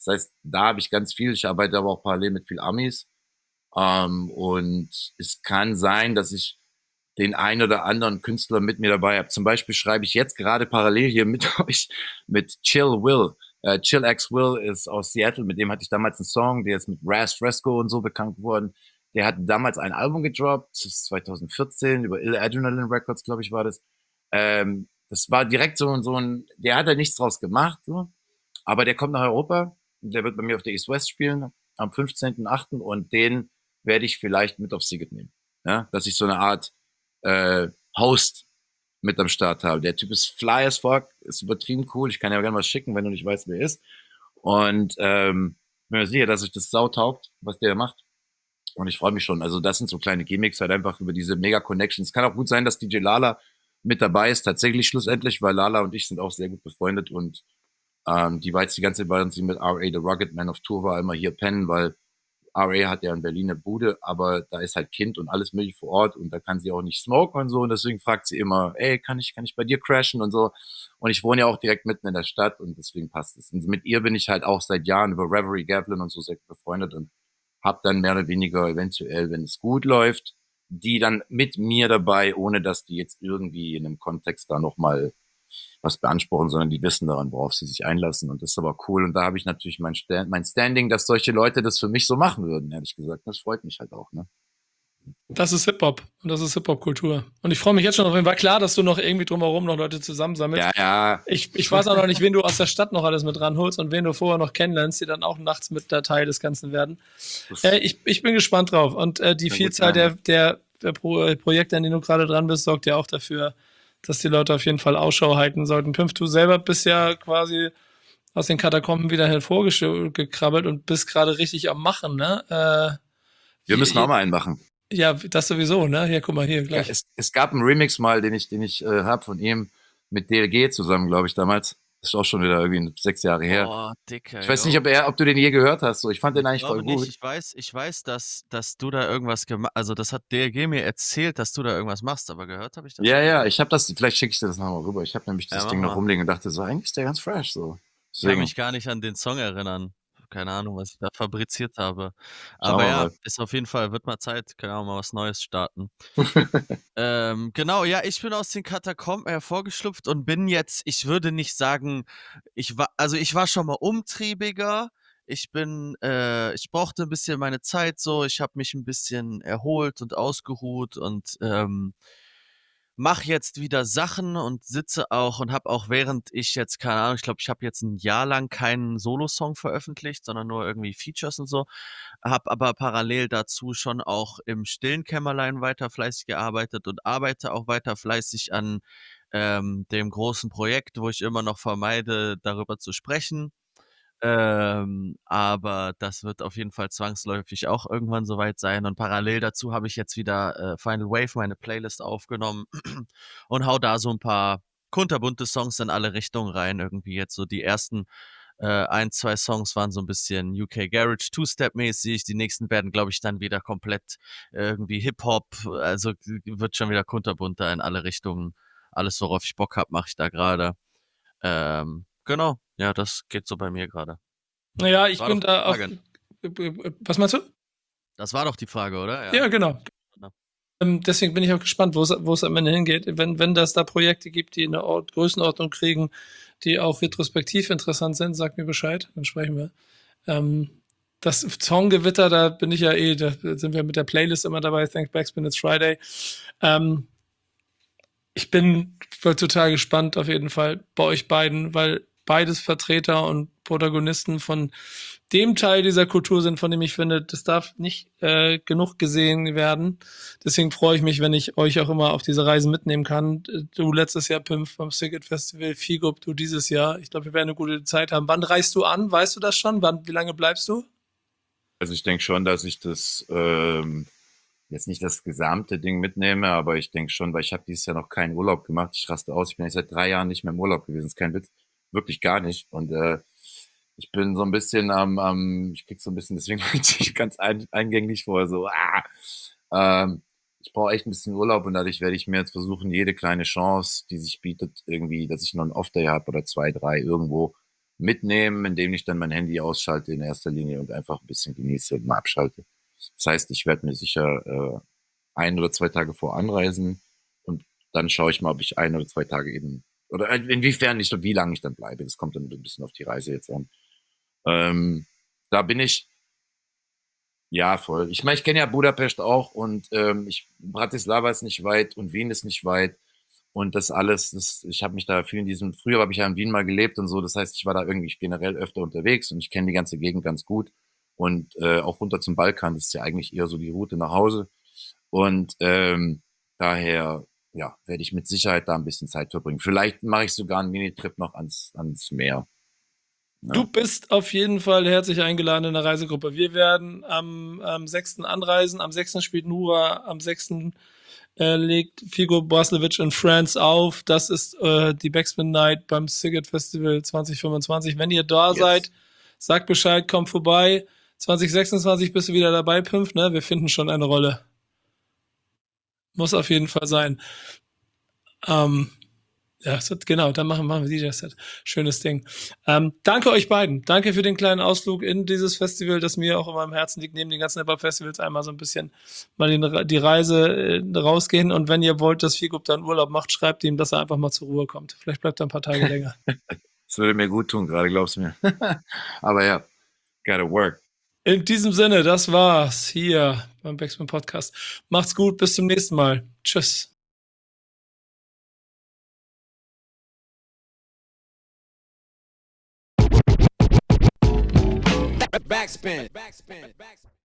Speaker 3: Das heißt, da habe ich ganz viel. Ich arbeite aber auch parallel mit viel Amis. Ähm, und es kann sein, dass ich den einen oder anderen Künstler mit mir dabei habe. Zum Beispiel schreibe ich jetzt gerade parallel hier mit euch mit Chill Will. Äh, Chill X Will ist aus Seattle, mit dem hatte ich damals einen Song, der ist mit Raz Fresco und so bekannt geworden. Der hat damals ein Album gedroppt, das ist zwanzig vierzehn, über Ill Adrenaline Records, glaube ich, war das. Ähm, das war direkt so, so ein, der hat da nichts draus gemacht, so. Aber der kommt nach Europa, der wird bei mir auf der East West spielen, am fünfzehnten achten und den werde ich vielleicht mit auf Siget nehmen. Ja, dass ich so eine Art äh, Host mit am Start habe. Der Typ ist fly as fuck, ist übertrieben cool. Ich kann ja gerne was schicken, wenn du nicht weißt, wer er ist. Und ähm, bin mir sicher, dass euch das sau taugt, was der macht. Und ich freue mich schon. Also das sind so kleine Gimmicks halt einfach über diese Mega-Connections. Kann auch gut sein, dass D J Lala mit dabei ist, tatsächlich schlussendlich, weil Lala und ich sind auch sehr gut befreundet und ähm, die war jetzt die ganze Zeit, während sie mit R A The Rugged Man of Tour war, immer hier pennen, weil R A hat ja in Berlin eine Bude, aber da ist halt Kind und alles mögliche vor Ort und da kann sie auch nicht smoken und so und deswegen fragt sie immer, ey, kann ich, kann ich bei dir crashen und so. Und ich wohne ja auch direkt mitten in der Stadt und deswegen passt es. Und mit ihr bin ich halt auch seit Jahren über Reverie Gavlin und so sehr befreundet und hab dann mehr oder weniger eventuell, wenn es gut läuft, die dann mit mir dabei, ohne dass die jetzt irgendwie in einem Kontext da nochmal was beanspruchen, sondern die wissen daran, worauf sie sich einlassen. Und das ist aber cool. Und da habe ich natürlich mein, Stand, mein Standing, dass solche Leute das für mich so machen würden, ehrlich gesagt. Das freut mich halt auch, ne?
Speaker 2: Das ist Hip-Hop und das ist Hip-Hop-Kultur. Und ich freue mich jetzt schon auf jeden Fall. Klar, dass du noch irgendwie drumherum noch Leute zusammensammelst.
Speaker 3: Ja, ja.
Speaker 2: Ich, ich weiß auch noch nicht, wen du aus der Stadt noch alles mit ranholst und wen du vorher noch kennenlernst, die dann auch nachts mit der Teil des Ganzen werden. Äh, ich, ich bin gespannt drauf. Und äh, die Vielzahl der, der, der Pro Projekte, an denen du gerade dran bist, sorgt ja auch dafür, dass die Leute auf jeden Fall Ausschau halten sollten. Pimpf, du selber bist ja quasi aus den Katakomben wieder hervorgekrabbelt und bist gerade richtig am Machen, ne? Äh,
Speaker 3: Wir
Speaker 2: wie,
Speaker 3: müssen auch mal einen machen.
Speaker 2: Ja, das sowieso, ne? Hier, guck mal, hier gleich.
Speaker 3: Ja, es, es gab einen Remix mal, den ich, den ich äh, habe von ihm mit D L G zusammen, glaube ich, damals. Das ist auch schon wieder irgendwie sechs Jahre her.
Speaker 1: Oh, Dicker,
Speaker 3: ich weiß nicht, ob, er, ob du den je gehört hast. So. Ich fand den eigentlich
Speaker 1: ich
Speaker 3: voll
Speaker 1: nicht.
Speaker 3: gut.
Speaker 1: Ich weiß, ich weiß, dass, dass du da irgendwas gemacht, also das hat D L G mir erzählt, dass du da irgendwas machst, aber gehört habe ich das
Speaker 3: Ja,
Speaker 1: nicht.
Speaker 3: ja, ich habe das, vielleicht schicke ich dir das nochmal rüber. Ich habe nämlich das
Speaker 1: Ja,
Speaker 3: Ding
Speaker 1: mach
Speaker 3: noch
Speaker 1: mal.
Speaker 3: rumliegen und dachte so, eigentlich ist der ganz fresh. So.
Speaker 1: Ich kann mich gar nicht an den Song erinnern. Keine Ahnung, was ich da fabriziert habe.
Speaker 3: Schauen
Speaker 1: Aber
Speaker 3: wir
Speaker 1: ja,
Speaker 3: mal.
Speaker 1: ist auf jeden Fall, wird mal Zeit, können wir auch mal was Neues starten. ähm, genau, ja, ich bin aus den Katakomben hervorgeschlüpft und bin jetzt, ich würde nicht sagen, ich war, also ich war schon mal umtriebiger. Ich bin, äh, ich brauchte ein bisschen meine Zeit so. Ich habe mich ein bisschen erholt und ausgeruht und ähm, mache jetzt wieder Sachen und sitze auch und habe auch während ich jetzt, keine Ahnung, ich glaube, ich habe jetzt ein Jahr lang keinen Solosong veröffentlicht, sondern nur irgendwie Features und so, habe aber parallel dazu schon auch im stillen Kämmerlein weiter fleißig gearbeitet und arbeite auch weiter fleißig an ähm, dem großen Projekt, wo ich immer noch vermeide, darüber zu sprechen. Ähm, aber das wird auf jeden Fall zwangsläufig auch irgendwann soweit sein. Und parallel dazu habe ich jetzt wieder äh, Final Wave, meine Playlist aufgenommen und hau da so ein paar kunterbunte Songs in alle Richtungen rein. Irgendwie jetzt so die ersten äh, ein, zwei Songs waren so ein bisschen U K Garage, Two-Step-mäßig. Die nächsten werden, glaube ich, dann wieder komplett irgendwie Hip-Hop. Also wird schon wieder kunterbunter in alle Richtungen. Alles, worauf ich Bock habe, mache ich da gerade. Ähm, genau, ja, das geht so bei mir gerade.
Speaker 2: Naja, ich
Speaker 1: War
Speaker 2: bin
Speaker 1: doch
Speaker 2: da auf.
Speaker 1: Frage.
Speaker 2: Was meinst du?
Speaker 1: Das war doch die Frage, oder?
Speaker 2: Ja, genau. Ähm, deswegen bin ich auch gespannt, wo es wo es am Ende hingeht. Wenn, wenn das da Projekte gibt, die eine Ort, Größenordnung kriegen, die auch retrospektiv interessant sind, sag mir Bescheid, dann sprechen wir. Ähm, das Songgewitter, da bin ich ja eh, da sind wir mit der Playlist immer dabei, Thanks Backspin, It's Friday. Ähm, ich bin voll total gespannt auf jeden Fall bei euch beiden, weil beides Vertreter und Protagonisten von dem Teil dieser Kultur sind, von dem ich finde, das darf nicht äh, genug gesehen werden. Deswegen freue ich mich, wenn ich euch auch immer auf diese Reisen mitnehmen kann. Du letztes Jahr Pimpf beim Siget Festival, Figo, du dieses Jahr. Ich glaube, wir werden eine gute Zeit haben. Wann reist du an? Weißt du das schon? Wann, wie lange bleibst du?
Speaker 3: Also ich denke schon, dass ich das ähm, jetzt nicht das gesamte Ding mitnehme, aber ich denke schon, weil ich habe dieses Jahr noch keinen Urlaub gemacht. Ich raste aus. Ich bin jetzt seit drei Jahren nicht mehr im Urlaub gewesen. Das ist kein Witz. Wirklich gar nicht. Und äh, ich bin so ein bisschen am, am ich krieg so ein bisschen, deswegen bin ich ganz ein, eingänglich vor, so, ah, ähm, ich brauche echt ein bisschen Urlaub und dadurch werde ich mir jetzt versuchen, jede kleine Chance, die sich bietet, irgendwie, dass ich noch einen Off-Day habe oder zwei, drei irgendwo mitnehmen, indem ich dann mein Handy ausschalte in erster Linie und einfach ein bisschen genieße und mal abschalte. Das heißt, ich werde mir sicher äh, ein oder zwei Tage vor anreisen und dann schaue ich mal, ob ich ein oder zwei Tage eben, oder inwiefern ich, wie lange ich dann bleibe. Das kommt dann ein bisschen auf die Reise jetzt an. Ähm, da bin ich, ja, voll. Ich meine, ich kenne ja Budapest auch und ähm, ich, Bratislava ist nicht weit und Wien ist nicht weit. Und das alles, das, ich habe mich da viel in diesem, früher habe ich ja in Wien mal gelebt und so, das heißt, ich war da irgendwie generell öfter unterwegs und ich kenne die ganze Gegend ganz gut. Und äh, auch runter zum Balkan, das ist ja eigentlich eher so die Route nach Hause. Und ähm, daher, ja, werde ich mit Sicherheit da ein bisschen Zeit verbringen. Vielleicht mache ich sogar einen Minitrip noch ans, ans Meer.
Speaker 2: Du
Speaker 3: Ja.
Speaker 2: bist auf jeden Fall herzlich eingeladen in der Reisegruppe. Wir werden am, am sechsten anreisen. Am sechsten spielt Nura, am sechsten äh, legt Figo Braslovic in France auf. Das ist äh, die Backspin Night beim Sziget Festival zwanzig fünfundzwanzig. Wenn ihr da
Speaker 3: Yes.
Speaker 2: seid, sagt Bescheid, kommt vorbei. zwanzig sechsundzwanzig bist du wieder dabei, Pimpf, ne? Wir finden schon eine Rolle. Muss auf jeden Fall sein. Ähm, Ja, so, genau, dann machen, machen wir D J-Set. Schönes Ding. Ähm, danke euch beiden. Danke für den kleinen Ausflug in dieses Festival, das mir auch immer am Herzen liegt, neben den ganzen Hip-Hop-Festivals einmal so ein bisschen mal den, die Reise äh, rausgehen. Und wenn ihr wollt, dass Figup dann Urlaub macht, schreibt ihm, dass er einfach mal zur Ruhe kommt. Vielleicht bleibt er ein paar Tage länger.
Speaker 3: Das würde mir gut tun, gerade glaubst du mir. Aber ja, gotta work.
Speaker 2: In diesem Sinne, das war's hier beim Backspin Podcast. Macht's gut, bis zum nächsten Mal. Tschüss.
Speaker 4: Backspin. Backspin. Backspin.